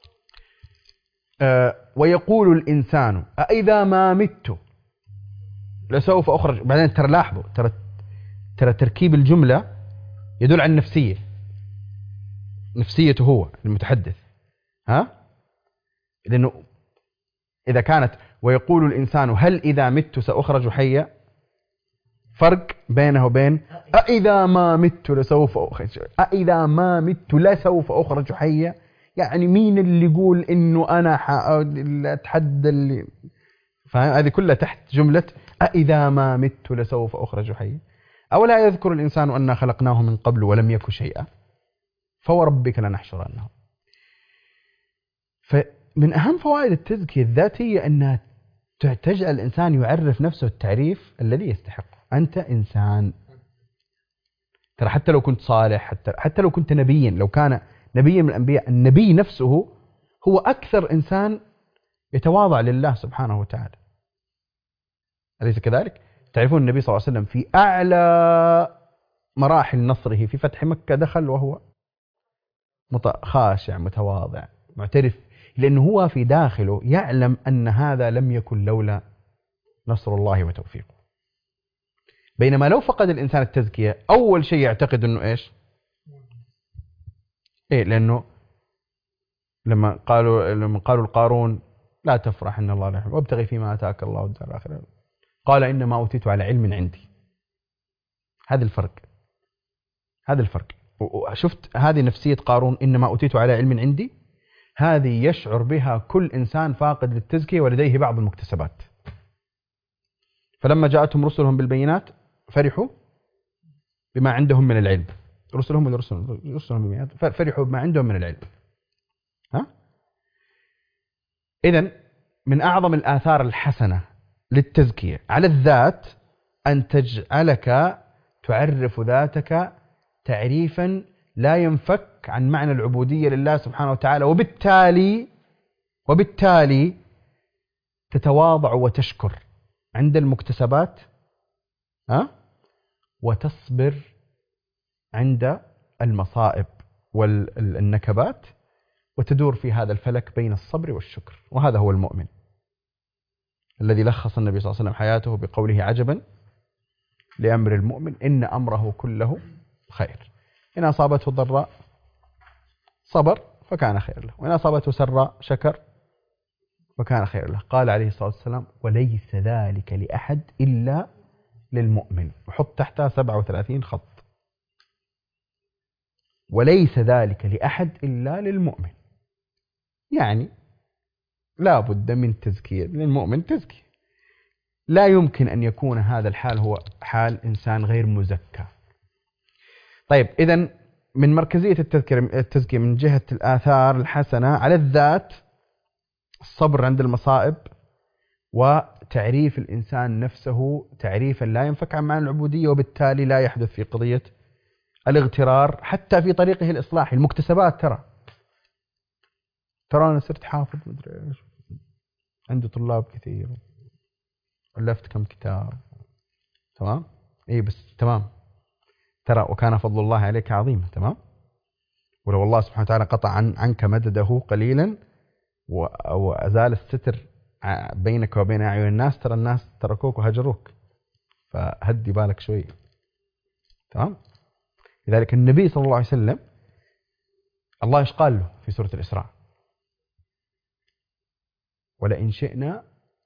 آه ويقول الانسان أإذا ما مت لسوف أخرج. بعدين ترى لاحظوا، ترى ترى تركيب الجملة يدل على النفسية، نفسيته هو المتحدث. ها؟ لأنه إذا كانت ويقول الإنسان هل إذا مت سأخرج حيا، فرق بينه وبين أإذا ما مت لسوف أخرج. أإذا ما مت لسوف أخرج حيا، يعني مين اللي يقول إنه أنا أتحدى اللي فاهم؟ هذه كلها تحت جملة أإذا ما مت لسوف أخرج حيا. أولا يذكر الإنسان أننا خلقناه من قبل ولم يك شيئا فوربك لنحشرنه. فمن أهم فوائد التزكية الذاتية أنها تجعل الإنسان يعرف نفسه التعريف الذي يستحقه. أنت إنسان. ترى حتى لو كنت صالح، حتى حتى لو كنت نبيا، لو كان نبيا من الأنبياء، النبي نفسه هو أكثر إنسان يتواضع لله سبحانه وتعالى. أليس كذلك؟ تعرفون النبي صلى الله عليه وسلم في أعلى مراحل نصره في فتح مكة دخل وهو خاشع متواضع معترف، لأنه هو في داخله يعلم أن هذا لم يكن لولا نصر الله وتوفيقه. بينما لو فقد الإنسان التزكية أول شيء يعتقد أنه إيش؟ إيه، لأنه لما قالوا لما قالوا القارون لا تفرح إن الله لا يحب وابتغي فيما آتاك الله والدار الآخرة، قال إنما أوتيت على علم عندي. هذا الفرق، هذا الفرق. شفت هذه نفسية قارون، إنما أوتيت على علم عندي، هذه يشعر بها كل إنسان فاقد للتزكية ولديه بعض المكتسبات. فلما جاءتهم رسلهم بالبينات فرحوا بما عندهم من العلم، رسلهم ورسلهم رسلهم بالبينات فرحوا بما عندهم من العلم. ها؟ إذن من أعظم الآثار الحسنة للتزكية على الذات أن تجعلك تعرف ذاتك تعريفا لا ينفك عن معنى العبودية لله سبحانه وتعالى، وبالتالي وبالتالي تتواضع وتشكر عند المكتسبات، ها؟ وتصبر عند المصائب والنكبات، وتدور في هذا الفلك بين الصبر والشكر. وهذا هو المؤمن الذي لخص النبي صلى الله عليه وسلم حياته بقوله عجبا لأمر المؤمن إن أمره كله خير، إن أصابته ضراء صبر فكان خير له، وإن أصابته سراء شكر فكان خير له. قال عليه الصلاة والسلام وليس ذلك لأحد إلا للمؤمن، وحط تحتها سبعة وثلاثين خط، وليس ذلك لأحد إلا للمؤمن، يعني لا بد من تزكية للمؤمن. تزكية لا يمكن أن يكون هذا الحال هو حال إنسان غير مزكى. طيب، إذن من مركزية التزكية من جهة الآثار الحسنة على الذات الصبر عند المصائب، وتعريف الإنسان نفسه تعريفا لا ينفك عن معنى العبودية، وبالتالي لا يحدث في قضية الاغترار حتى في طريقه الإصلاحي. المكتسبات ترى ترى أنا صرت حافظ مدري إيش، عندي طلاب كثير، ألفت كم كتاب، تمام، إيه بس تمام، ترى وكان فضل الله عليك عظيما، تمام، ولو الله سبحانه وتعالى قطع عن عنك مدده قليلا وأزال الستر بينك وبين أعين الناس، ترى الناس تركوك وهجروك، فهدي بالك شوي، تمام. لذلك النبي صلى الله عليه وسلم الله إيش قال له في سورة الإسراء؟ ولئن شئنا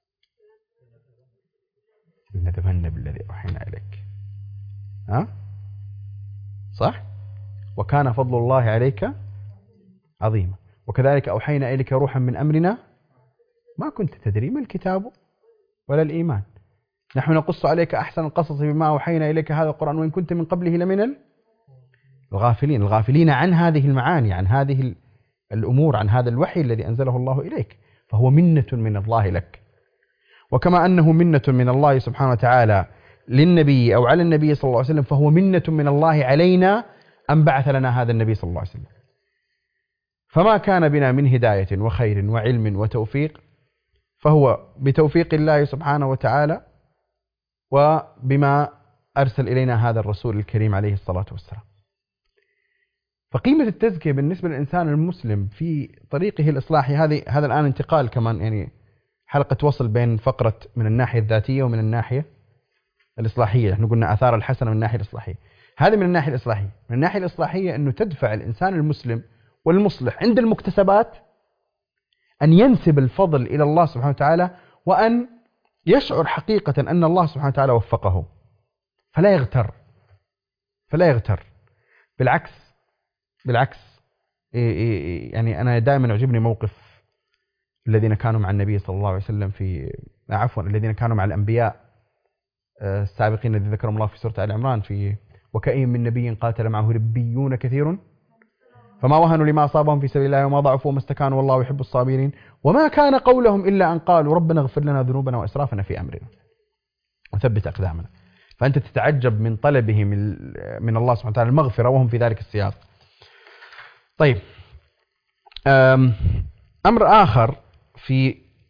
لنذهبن بالذي أوحينا إليك. ها؟ صح؟ وكان فضل الله عليك عظيما، وكذلك أوحينا إليك روحا من أمرنا ما كنت تدري ما الكتاب ولا الإيمان نحن نقص عليك أحسن القصص بما أوحينا إليك هذا القرآن وإن كنت من قبله لمن الغافلين، الغافلين عن هذه المعاني، عن هذه الأمور، عن هذا الوحي الذي أنزله الله إليك. فهو منة من الله لك، وكما أنه منة من الله سبحانه وتعالى للنبي أو على النبي صلى الله عليه وسلم، فهو منة من الله علينا أن بعث لنا هذا النبي صلى الله عليه وسلم. فما كان بنا من هداية وخير وعلم وتوفيق فهو بتوفيق الله سبحانه وتعالى، وبما أرسل إلينا هذا الرسول الكريم عليه الصلاة والسلام. فقيمة التزكية بالنسبة للإنسان المسلم في طريقه الإصلاحي، هذه هذا الآن انتقال كمان، يعني حلقة وصل بين فقرة من الناحية الذاتية ومن الناحية الإصلاحية. نحن قلنا آثار الحسنة من الناحية الإصلاحية، هذه من الناحية الإصلاحية. من الناحية الإصلاحية أنه تدفع الإنسان المسلم والمصلح عند المكتسبات أن ينسب الفضل إلى الله سبحانه وتعالى، وأن يشعر حقيقة أن الله سبحانه وتعالى وفقه، فلا يغتر فلا يغتر بالعكس بالعكس يعني أنا دائما يعجبني موقف الذين كانوا مع النبي صلى الله عليه وسلم في عفوا الذين كانوا مع الأنبياء السابقين الذي ذكرهم الله في سورة آل عمران، في وكأين من نبي قاتل معه ربيون كثير فما وهنوا لما أصابهم في سبيل الله وما ضعفوا وما استكانوا والله يحب الصابرين وما كان قولهم إلا أن قالوا ربنا اغفر لنا ذنوبنا وإسرافنا في أمرنا وثبت أقدامنا. فأنت تتعجب من طلبهم من الله سبحانه وتعالى المغفرة وهم في ذلك السياق. طيب، أمر آخر في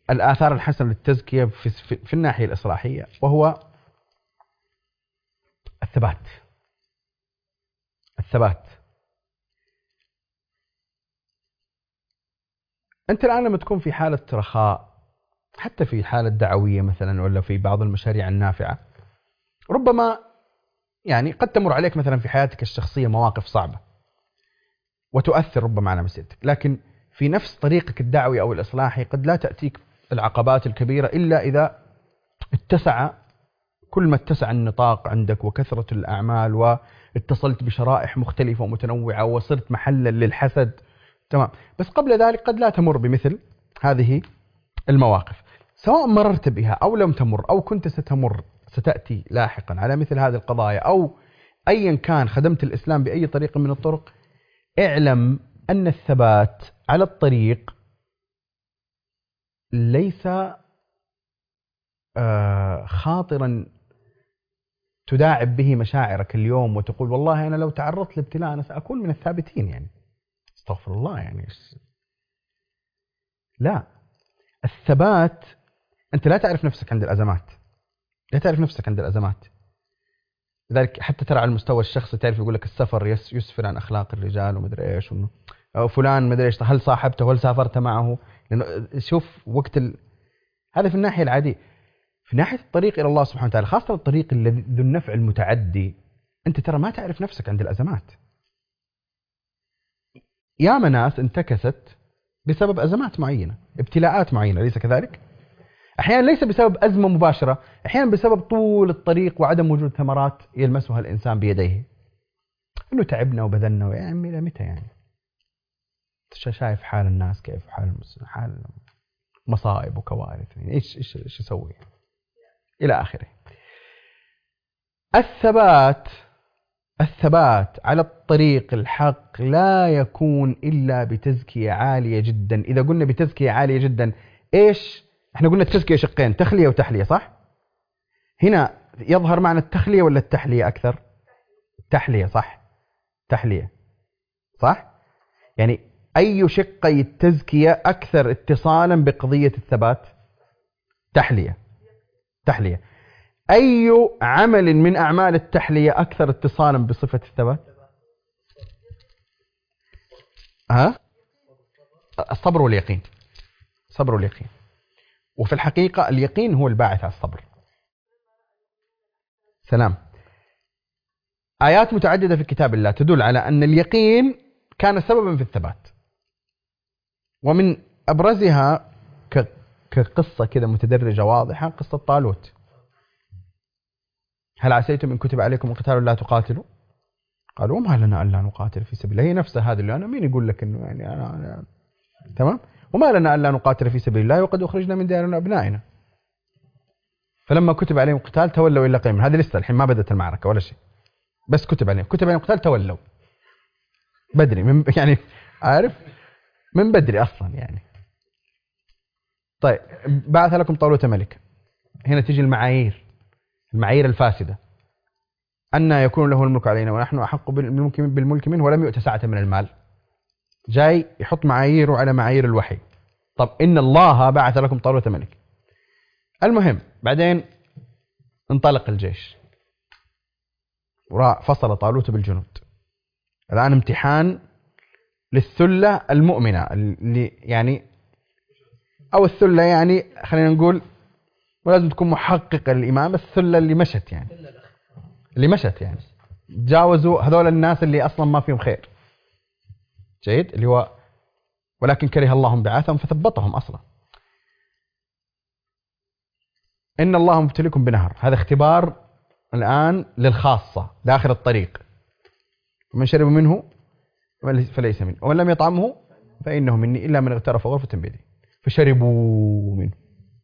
الآثار الحسنة للتزكية في, في, في الناحية الإصلاحية، وهو الثبات. الثبات. أنت الآن لما تكون في حالة رخاء، حتى في حالة دعوية مثلا ولا في بعض المشاريع النافعة، ربما يعني قد تمر عليك مثلا في حياتك الشخصية مواقف صعبة وتؤثر ربما على مسيرتك، لكن في نفس طريقك الدعوي أو الإصلاحي قد لا تأتيك العقبات الكبيرة إلا إذا اتسع، كل ما اتسع النطاق عندك وكثرة الأعمال واتصلت بشرائح مختلفة ومتنوعة وصرت محلا للحسد. تمام. بس قبل ذلك قد لا تمر بمثل هذه المواقف، سواء مررت بها أو لم تمر أو كنت ستمر ستأتي لاحقا على مثل هذه القضايا، أو أيا كان خدمت الإسلام بأي طريقة من الطرق. اعلم أن الثبات على الطريق ليس خاطرا تداعب به مشاعرك اليوم وتقول والله أنا لو تعرضت لابتلاء أنا سأكون من الثابتين، يعني استغفر الله، يعني لا. الثبات أنت لا تعرف نفسك عند الأزمات، لا تعرف نفسك عند الأزمات. لذلك حتى ترى على المستوى الشخصي تعرف يقول لك السفر يسفر عن أخلاق الرجال ومدري إيش، أو فلان مدري إيش، هل صاحبته هل سافرت معه، لأنه شوف وقت ال... هذا في الناحية العادية. في ناحية الطريق إلى الله سبحانه وتعالى، خاصة الطريق الذي ذو النفع المتعدي، أنت ترى ما تعرف نفسك عند الأزمات. ياما ناس انتكست بسبب أزمات معينة، ابتلاءات معينة، ليس كذلك؟ أحيانا ليس بسبب أزمة مباشرة، أحيانا بسبب طول الطريق وعدم وجود ثمرات يلمسها الإنسان بيديه. إنه تعبنا وبذلنا، يا عمي إلى متى يعني؟ شايف حال الناس كيف، حال المسلمين، حال مصائب وكوارث، يعني إيش إيش إيش يسوي إلى آخره. الثبات الثبات على الطريق الحق لا يكون إلا بتزكية عالية جدا. إذا قلنا بتزكية عالية جدا، إيش؟ إحنا قلنا التزكية شقين، تخلية وتحلية، صح؟ هنا يظهر معنى التخلية ولا التحلية أكثر؟ تحلية، صح؟ تحلية، صح؟ يعني أي شقي التزكية أكثر اتصالا بقضية الثبات؟ تحلية. تحلية. أي عمل من أعمال التحلية أكثر اتصالا بصفة الثبات؟ ها؟ الصبر واليقين. الصبر واليقين. وفي الحقيقة اليقين هو الباعث على الصبر. سلام. آيات متعددة في كتاب الله تدل على أن اليقين كان سببا في الثبات، ومن أبرزها كقصة كذا متدرجة واضحة قصة طالوت. هل عسيتم إن كتب عليكم القتال لا تقاتلوا؟ قالوا وما لنا ألا نقاتل في سبيل الله. هي نفسها هذه اللي أنا مين يقول لك إنه يعني أنا, أنا تمام. وما لنا ألا نقاتل في سبيل الله وقد أخرجنا من ديارنا وأبنائنا. فلما كتب عليهم القتال تولوا إلا قليلا. هذه لسه الحين ما بدأت المعركة ولا شيء، بس كتب عليهم كتب عليهم القتال تولوا بدري، من يعني عارف من بدري أصلا يعني. طيب بعث لكم طالوت ملكا. هنا تيجي المعايير، المعايير الفاسدة. أن يكون له الملك علينا ونحن أحق بالملك بالملك منه ولم يؤت سعة من المال. جاي يحط معاييره على معايير الوحي. طب إن الله بعث لكم طالوت ملك. المهم بعدين انطلق الجيش وفصل طالوت بالجنود. الآن امتحان للثلة المؤمنة اللي يعني، أو الثلة يعني خلينا نقول ولازم تكون محققة للإيمان، بس الثلة اللي مشت يعني اللي مشت يعني تجاوزوا هذول الناس اللي أصلا ما فيهم خير. جيد. اللي هو ولكن كره الله بعاثهم فثبطهم أصلا. إن الله مبتليكم بنهر. هذا اختبار الآن للخاصة داخل الطريق. ومن شرب منه فليس منه ومن لم يطعمه فإنه مني إلا من اغترف غرفة بيده. فشربوا منه،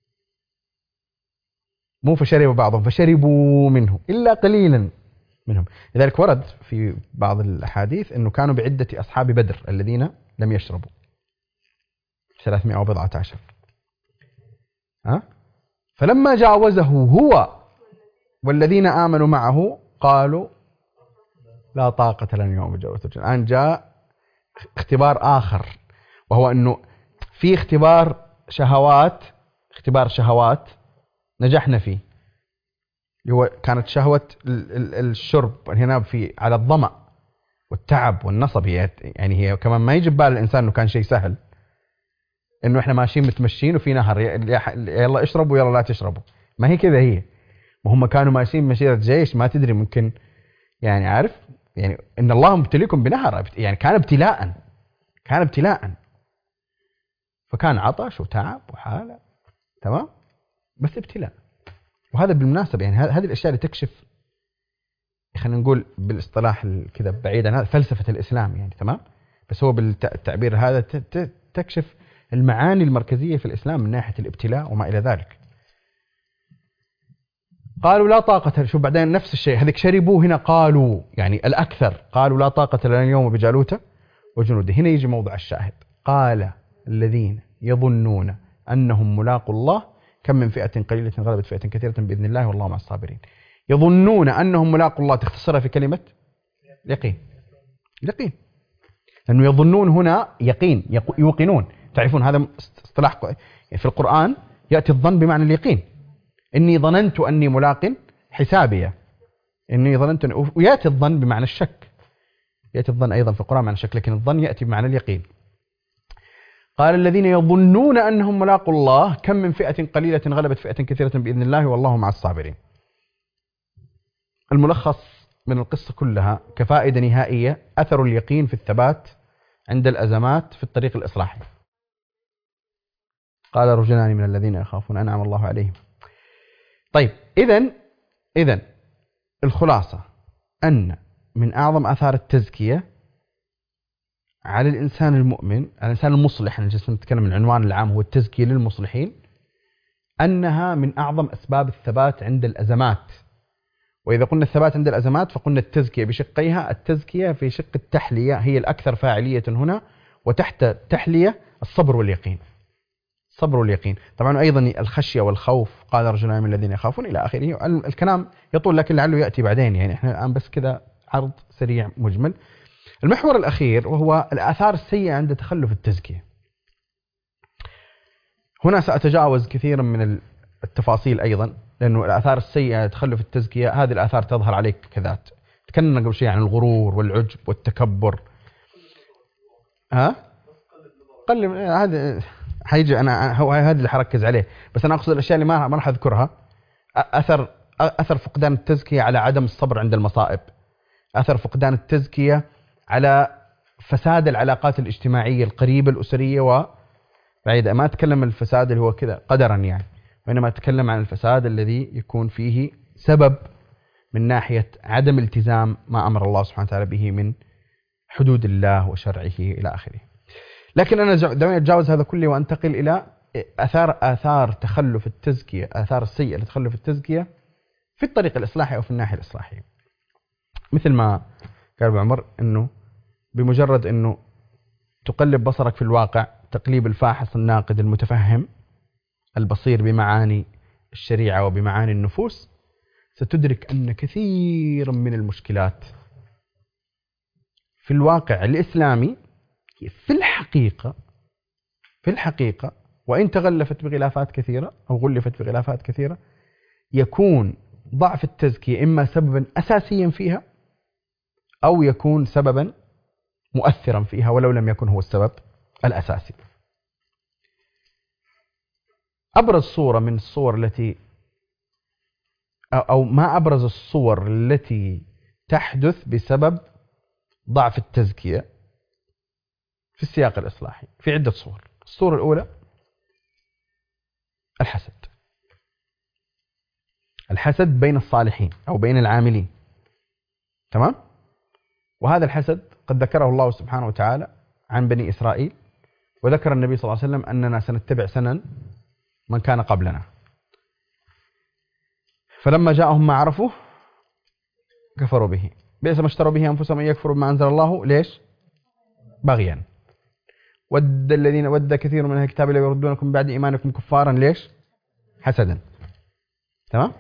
مو فشرب بعضهم، فشربوا منه إلا قليلا منهم. لذلك ورد في بعض الأحاديث أنه كانوا بعدة أصحاب بدر الذين لم يشربوا ثلاثمائة وبضعة عشر. ها؟ فلما جاوزه هو والذين آمنوا معه قالوا لا طاقة لنا اليوم بجاوزة. الآن جاء اختبار آخر، وهو أنه في اختبار شهوات اختبار شهوات نجحنا فيه، اللي هو كانت شهوة الشرب هنا في على الظمأ والتعب والنصب. هي يعني هي كمان ما يجي ببال الإنسان إنه كان شيء سهل، إنه إحنا ماشيين متمشين وفي نهر يلا اشربوا يلا لا تشربوا. ما هي كذا هي، وهم كانوا ماشيين مسيرة جيش، ما تدري ممكن يعني عارف يعني إن الله مبتليكم بنهر، يعني كان ابتلاء كان ابتلاء فكان عطش وتعب وحالة تمام، بس ابتلاء. وهذا بالمناسبة يعني هذه الأشياء اللي تكشف، خلينا نقول بالاصطلاح كذا بعيد عن هذا فلسفة الإسلام يعني تمام، بس هو بالتعبير هذا تكشف المعاني المركزية في الإسلام من ناحية الابتلاء وما إلى ذلك. قالوا لا طاقة، شوف بعدين نفس الشيء هذيك شربوا، هنا قالوا يعني الأكثر قالوا لا طاقة لنا اليوم بجالوت وجنوده. هنا يجي موضوع الشاهد، قال الذين يظنون أنهم ملاقوا الله كم من فئة قليلة غلبت فئة كثيرة بإذن الله والله مع الصابرين. يظنون أنهم ملاقوا الله تختصرها في كلمة يقين. يقين، لأنه يظنون هنا يقين، يوقنون. تعرفون هذا اصطلاح في القرآن يأتي الظن بمعنى اليقين. إني ظننت أني ملاق حسابي، إني ظننت أن... ويأتي الظن بمعنى بمعنى يأتي الظن أيضا في القرآن معنى الشك، لكن الظن يأتي بمعنى اليقين. قال الذين يظنون أنهم ملاقوا الله كم من فئة قليلة غلبت فئة كثيرة بإذن الله والله مع الصابرين. الملخص من القصة كلها كفائدة نهائية، أثر اليقين في الثبات عند الأزمات في الطريق الإصلاحي. قال رجلان من الذين يخافون أنعم الله عليهم. طيب إذن إذن الخلاصة أن من أعظم آثار التزكية على الإنسان المؤمن، على الإنسان المصلح، أنا جالس نتكلم العنوان العام هو التزكية للمصلحين، أنها من أعظم أسباب الثبات عند الأزمات. وإذا قلنا الثبات عند الأزمات فقلنا التزكية بشقيها، التزكية في شق التحلية هي الأكثر فاعلية هنا، وتحت التحلية الصبر واليقين. الصبر واليقين طبعا أيضا الخشية والخوف، قال رجلان من الذين يخافون إلى آخره. الكلام يطول لكن لعله يأتي بعدين، يعني إحنا الآن بس كذا عرض سريع مجمل. المحور الأخير وهو الآثار السيئة عند تخلف التزكية. هنا سأتجاوز كثيرا من التفاصيل أيضا، لأنه الآثار السيئة تخلف التزكية هذه الآثار تظهر عليك كذات. تكلمنا قبل شيء عن الغرور والعجب والتكبر. ها؟ قلب هذا حيجي، أنا هو هذا اللي حركز عليه، بس أنا أقصد الأشياء اللي ما ما راح أذكرها. أثر أثر فقدان التزكية على عدم الصبر عند المصائب. أثر فقدان التزكية على فساد العلاقات الاجتماعية القريبة الأسرية وبعيدة. ما أتكلم عن الفساد اللي هو كذا قدرا يعني، وإنما أتكلم عن الفساد الذي يكون فيه سبب من ناحية عدم التزام ما أمر الله سبحانه وتعالى به من حدود الله وشرعه إلى آخره. لكن أنا دعوني أتجاوز هذا كله وأنتقل إلى آثار آثار تخلف التزكية، آثار السيئة لتخلف التزكية في الطريق الإصلاحي أو في الناحية الإصلاحية. مثل ما قال أبو عمر إنه بمجرد إنه تقلب بصرك في الواقع تقليب الفاحص الناقد المتفهم البصير بمعاني الشريعة وبمعاني النفوس، ستدرك أن كثيرا من المشكلات في الواقع الإسلامي في الحقيقة في الحقيقة وإن تغلفت بغلافات كثيرة أو غلفت بغلافات كثيرة، يكون ضعف التزكية إما سببا أساسيا فيها أو يكون سببا مؤثرا فيها ولو لم يكن هو السبب الأساسي. أبرز صورة من الصور التي أو ما أبرز الصور التي تحدث بسبب ضعف التزكية في السياق الإصلاحي في عدة صور. الصورة الأولى الحسد. الحسد بين الصالحين أو بين العاملين، تمام؟ وهذا الحسد قد ذكره الله سبحانه وتعالى عن بني إسرائيل، وذكر النبي صلى الله عليه وسلم أننا سنتبع سنن من كان قبلنا، فلما جاءهم ما عرفوا كفروا به، بئس ما اشتروا به أنفسهم أن يكفروا بما أنزل الله، ليش؟ بغيا. ود الذين ود كثير من أهل الكتاب لا يردونكم بعد إيمانكم كفارا، ليش؟ حسدا. تمام؟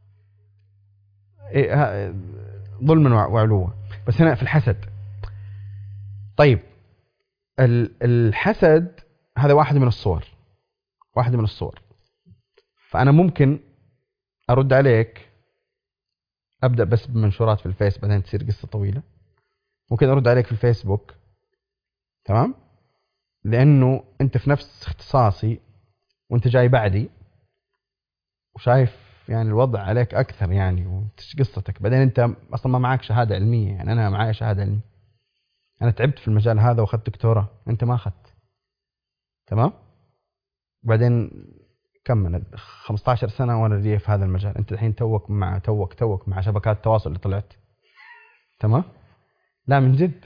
إيه ظلما وعلوا. بس هنا في الحسد. طيب الحسد هذا واحد من الصور، واحد من الصور فأنا ممكن أرد عليك، أبدأ بس بمنشورات في الفيس بعدين تصير قصة طويلة. ممكن أرد عليك في الفيسبوك، تمام، لأنه أنت في نفس اختصاصي وأنت جاي بعدي وشايف يعني الوضع عليك أكثر يعني، وتش قصتك. بعدين أنت أصلا ما معك شهادة علمية، يعني أنا معي شهادة علمية، أنا تعبت في المجال هذا وأخذت دكتوراه، أنت ما أخذت، تمام. بعدين كم من خمسة عشر سنة وأنا لي في هذا المجال، أنت الحين توك مع توك توك مع شبكات التواصل اللي طلعت، تمام. لا من جد،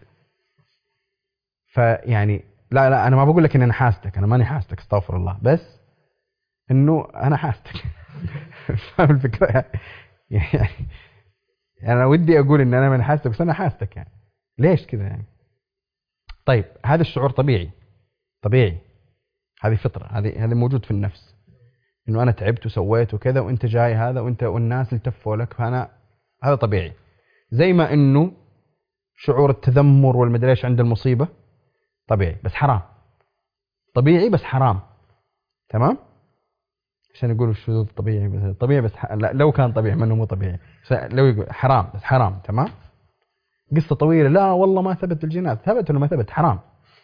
فيعني لا لا أنا ما بقول لك إن أنا حاستك، أنا ماني حاستك، استغفر الله، بس إنه أنا حاستك. فاهم الفكرة يعني؟ أنا ودي أقول إن أنا ماني حاستك بس أنا حاستك، يعني ليش كذا يعني؟ طيب هذا الشعور طبيعي، طبيعي، هذه فطرة، هذه هذا موجود في النفس، إنه أنا تعبت وسويت وكذا وأنت جاي هذا وأنت والناس التفوا لك، فأنا هذا طبيعي. زي ما إنه شعور التذمر والمدري إيش عند المصيبة طبيعي بس حرام، طبيعي بس حرام، تمام. عشان يقولوا الشذوذ طبيعي بس طبيعي بس ح... لا لو كان طبيعي منه مو طبيعي، لو يقول حرام بس حرام، تمام. قصة طويلة، لا والله ما ثبت الجينات، ثبت ولا ما ثبت حرام.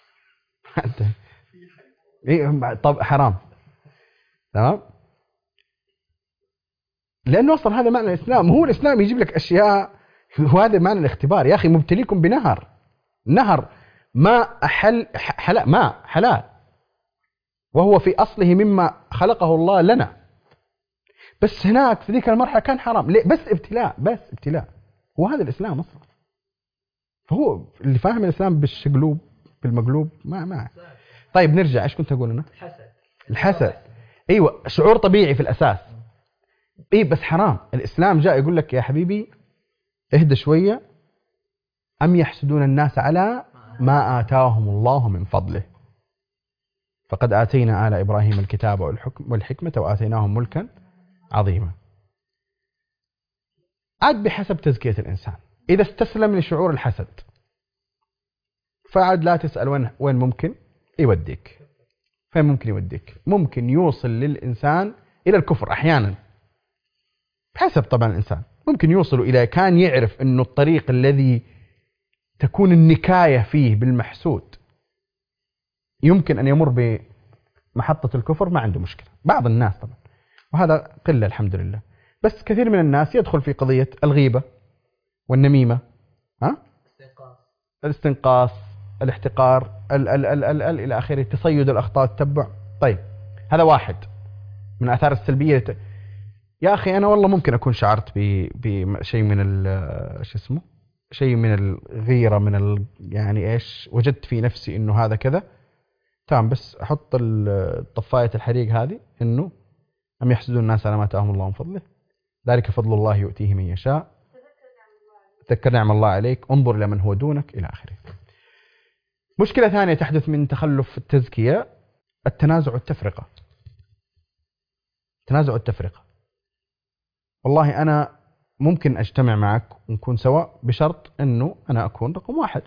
إيه طب حرام، تمام. لأنه أصلا هذا معنى الإسلام، هو الإسلام يجيب لك أشياء، وهذا معنى الاختبار. يا أخي مبتليكم بنهر، نهر ماء حل حلال، ماء حلال، وهو في أصله مما خلقه الله لنا، بس هناك في ذيك المرحلة كان حرام. ليه؟ بس ابتلاء، بس ابتلاء، وهذا الإسلام أصلا. فهو اللي فاهم الإسلام بالشقلوب بالمقلوب ما ما طيب نرجع، إيش كنت أقول أنا؟ الحسد. الحسد، أيوة، شعور طبيعي في الأساس، إيه بس حرام. الإسلام جاء يقول لك يا حبيبي اهدى شوية، أم يحسدون الناس على ما آتاهم الله من فضله، فقد آتينا آل إبراهيم الكتاب والحكم والحكمة وآتيناهم ملكا عظيما. عاد بحسب تزكية الإنسان، إذا استسلم لشعور الحسد فعاد لا تسأل وين وين ممكن يوديك، فين ممكن يوديك. ممكن يوصل للإنسان إلى الكفر أحيانا، بحسب طبعا الإنسان، ممكن يوصل إلى كان يعرف أنه الطريق الذي تكون النكاية فيه بالمحسود يمكن أن يمر بمحطة الكفر، ما عنده مشكلة. بعض الناس طبعا، وهذا قلة الحمد لله، بس كثير من الناس يدخل في قضية الغيبة والنميمة، ها؟ الاستنقاص، الاحتقار، ال ال ال ال ال إلى آخره، تصيد الأخطاء، التتبع. طيب هذا واحد من آثار السلبية. يا أخي أنا والله ممكن أكون شعرت بشيء من ال شو اسمه شيء من الغيرة، من ال يعني إيش، وجدت في نفسي إنه هذا كذا، تمام، بس أحط الطفاية الحريق هذه، إنه أم يحسدون الناس على ما آتاهم الله من فضله، ذلك فضل الله يؤتيه من يشاء، تذكر نعم الله عليك، انظر إلى من هو دونك، إلى آخره. مشكلة ثانية تحدث من تخلف التزكية، التنازع والتفرقة. تنازع والتفرقة، والله أنا ممكن أجتمع معك ونكون سواء بشرط أنه أنا أكون رقم واحد.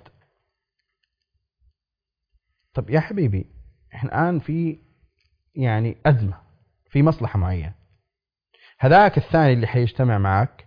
طب يا حبيبي إحنا الآن في يعني أزمة، في مصلحة معينة، هذاك الثاني اللي حيجتمع معك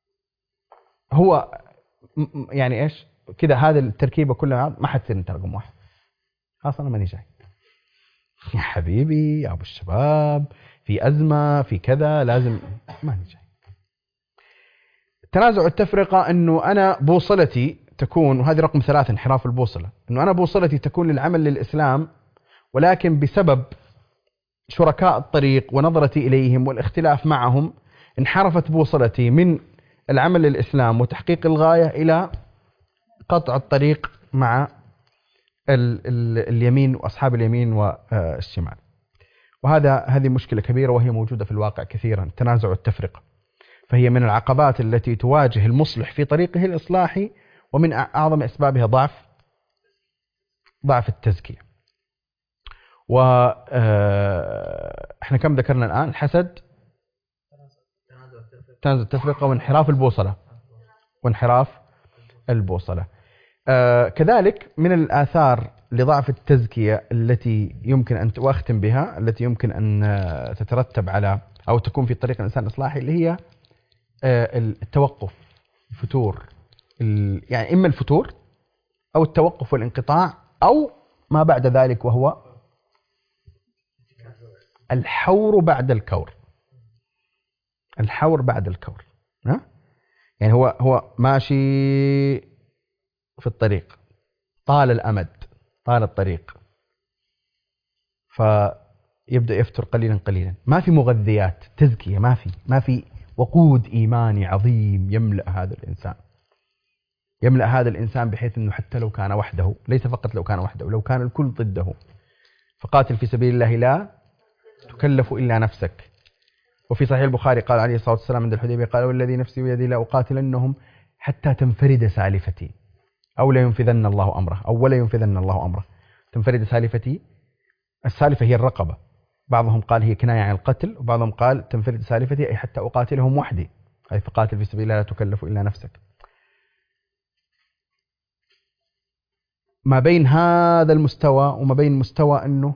هو يعني إيش كذا، هذه التركيبة كلها ما حتصير أنت رقم واحد، خلاص أنا ماني جاي. يا حبيبي يا أبو الشباب، في أزمة، في كذا، لازم، ماني جاي. التنازع والتفرقة أنه أنا بوصلتي تكون، وهذه رقم ثلاثة، انحراف البوصلة، أنه أنا بوصلتي تكون للعمل للإسلام، ولكن بسبب شركاء الطريق ونظرتي إليهم والاختلاف معهم انحرفت بوصلتي من العمل للإسلام وتحقيق الغاية إلى قطع الطريق مع ال ال اليمين وأصحاب اليمين والشمال. وهذا هذه مشكلة كبيرة، وهي موجودة في الواقع كثيرا، التنازع والتفرقة، فهي من العقبات التي تواجه المصلح في طريقه الإصلاحي، ومن أعظم أسبابها ضعف ضعف التزكية. وإحنا كم ذكرنا الآن؟ الحسد، تنازع التفرقة، وانحراف البوصلة وانحراف البوصلة. آه كذلك من الآثار لضعف التزكية التي يمكن أن وأختم بها، التي يمكن أن تترتب على أو تكون في طريق الإنسان الإصلاحي، اللي هي التوقف، الفتور، يعني إما الفتور أو التوقف والانقطاع أو ما بعد ذلك، وهو الحور بعد الكور. الحور بعد الكور، ها؟ يعني هو هو ماشي في الطريق، طال الأمد، طال الطريق، فيبدأ يفتر قليلا قليلا، ما في مغذيات تزكية، ما في ما في وقود إيماني عظيم يملأ هذا الإنسان، يملأ هذا الإنسان بحيث أنه حتى لو كان وحده، ليس فقط لو كان وحده، لو كان الكل ضده، فقاتل في سبيل الله لا تكلف إلا نفسك. وفي صحيح البخاري قال عليه الصلاة والسلام عند الحديبية قال: والذي نفسي بيدي لا أقاتلنهم حتى تنفرد سالفتي أو لا ينفذن الله أمره، أو ولا ينفذن الله أمره. تنفرد سالفتي، السالفة هي الرقبة، بعضهم قال هي كناية عن القتل، وبعضهم قال تنفرد سالفتي أي حتى أقاتلهم وحدي، أي فقاتل في سبيل الله لا تكلف إلا نفسك. ما بين هذا المستوى وما بين مستوى أنه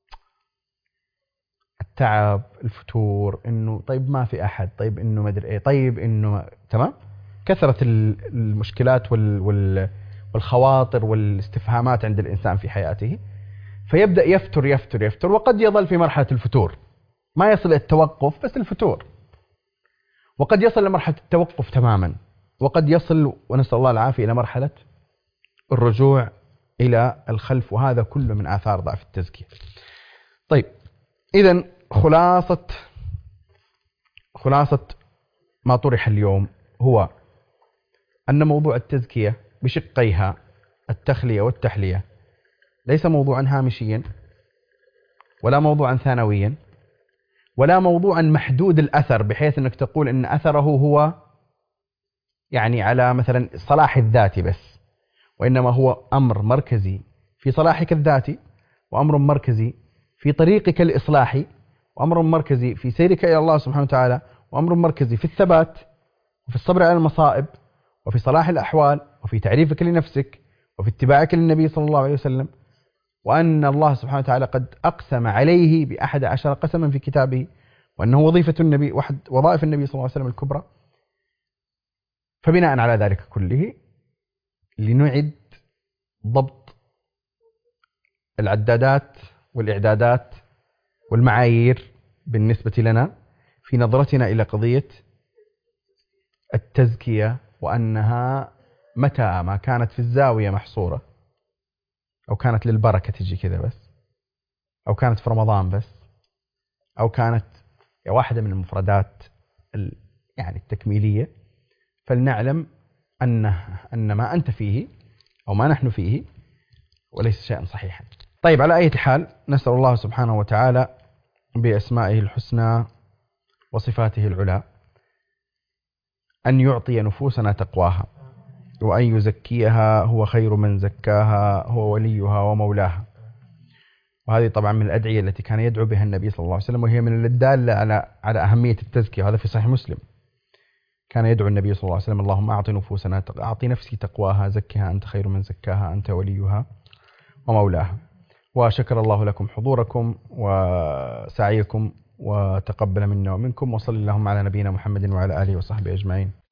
التعب، الفتور، انه طيب ما في احد، طيب انه ما ادري ايه، طيب انه تمام، كثرة المشكلات وال وال والخواطر والاستفهامات عند الانسان في حياته، فيبدأ يفتر يفتر يفتر، وقد يظل في مرحلة الفتور، ما يصل الى التوقف بس الفتور، وقد يصل لمرحلة التوقف تماما، وقد يصل ونسأل الله العافية إلى مرحلة الرجوع إلى الخلف، وهذا كله من آثار ضعف التزكية. طيب إذن خلاصة خلاصة ما طرح اليوم هو أن موضوع التزكية بشقيها التخلية والتحلية ليس موضوعا هامشيا، ولا موضوعا ثانويا، ولا موضوعا محدود الأثر بحيث أنك تقول أن أثره هو يعني على مثلا صلاح الذاتي بس، وإنما هو أمر مركزي في صلاحك الذاتي، وأمر مركزي في طريقك الإصلاحي، وأمر مركزي في سيرك إلى الله سبحانه وتعالى، وأمر مركزي في الثبات وفي الصبر على المصائب وفي صلاح الأحوال وفي تعريفك لنفسك وفي اتباعك للنبي صلى الله عليه وسلم، وأن الله سبحانه وتعالى قد أقسم عليه بأحد عشر قسما في كتابه، وأنه وظيفة النبي واحد وظائف النبي صلى الله عليه وسلم الكبرى. فبناء على ذلك كله لنعد ضبط العدادات والإعدادات والمعايير بالنسبة لنا في نظرتنا إلى قضية التزكية، وأنها متى ما كانت في الزاوية محصورة، أو كانت للبركة تجي كذا بس، أو كانت في رمضان بس، أو كانت واحدة من المفردات يعني التكميلية، فلنعلم أن أن ما أنت فيه أو ما نحن فيه وليس شيئا صحيحا. طيب، على أي حال نسأل الله سبحانه وتعالى بأسمائه الحسنى وصفاته العلى أن يعطي نفوسنا تقواها، وأن يزكيها، هو خير من زكاها، هو وليها ومولاها. وهذه طبعا من الأدعية التي كان يدعو بها النبي صلى الله عليه وسلم، وهي من الدالة على على أهمية التزكية. هذا في صحيح مسلم، كان يدعو النبي صلى الله عليه وسلم: اللهم أعط نفوسنا، أعطي نفسي تقواها، زكها أنت خير من زكاها، أنت وليها ومولاها. وشكر الله لكم حضوركم وسعيكم، وتقبل منا ومنكم، وصلى اللهم على نبينا محمد وعلى آله وصحبه أجمعين.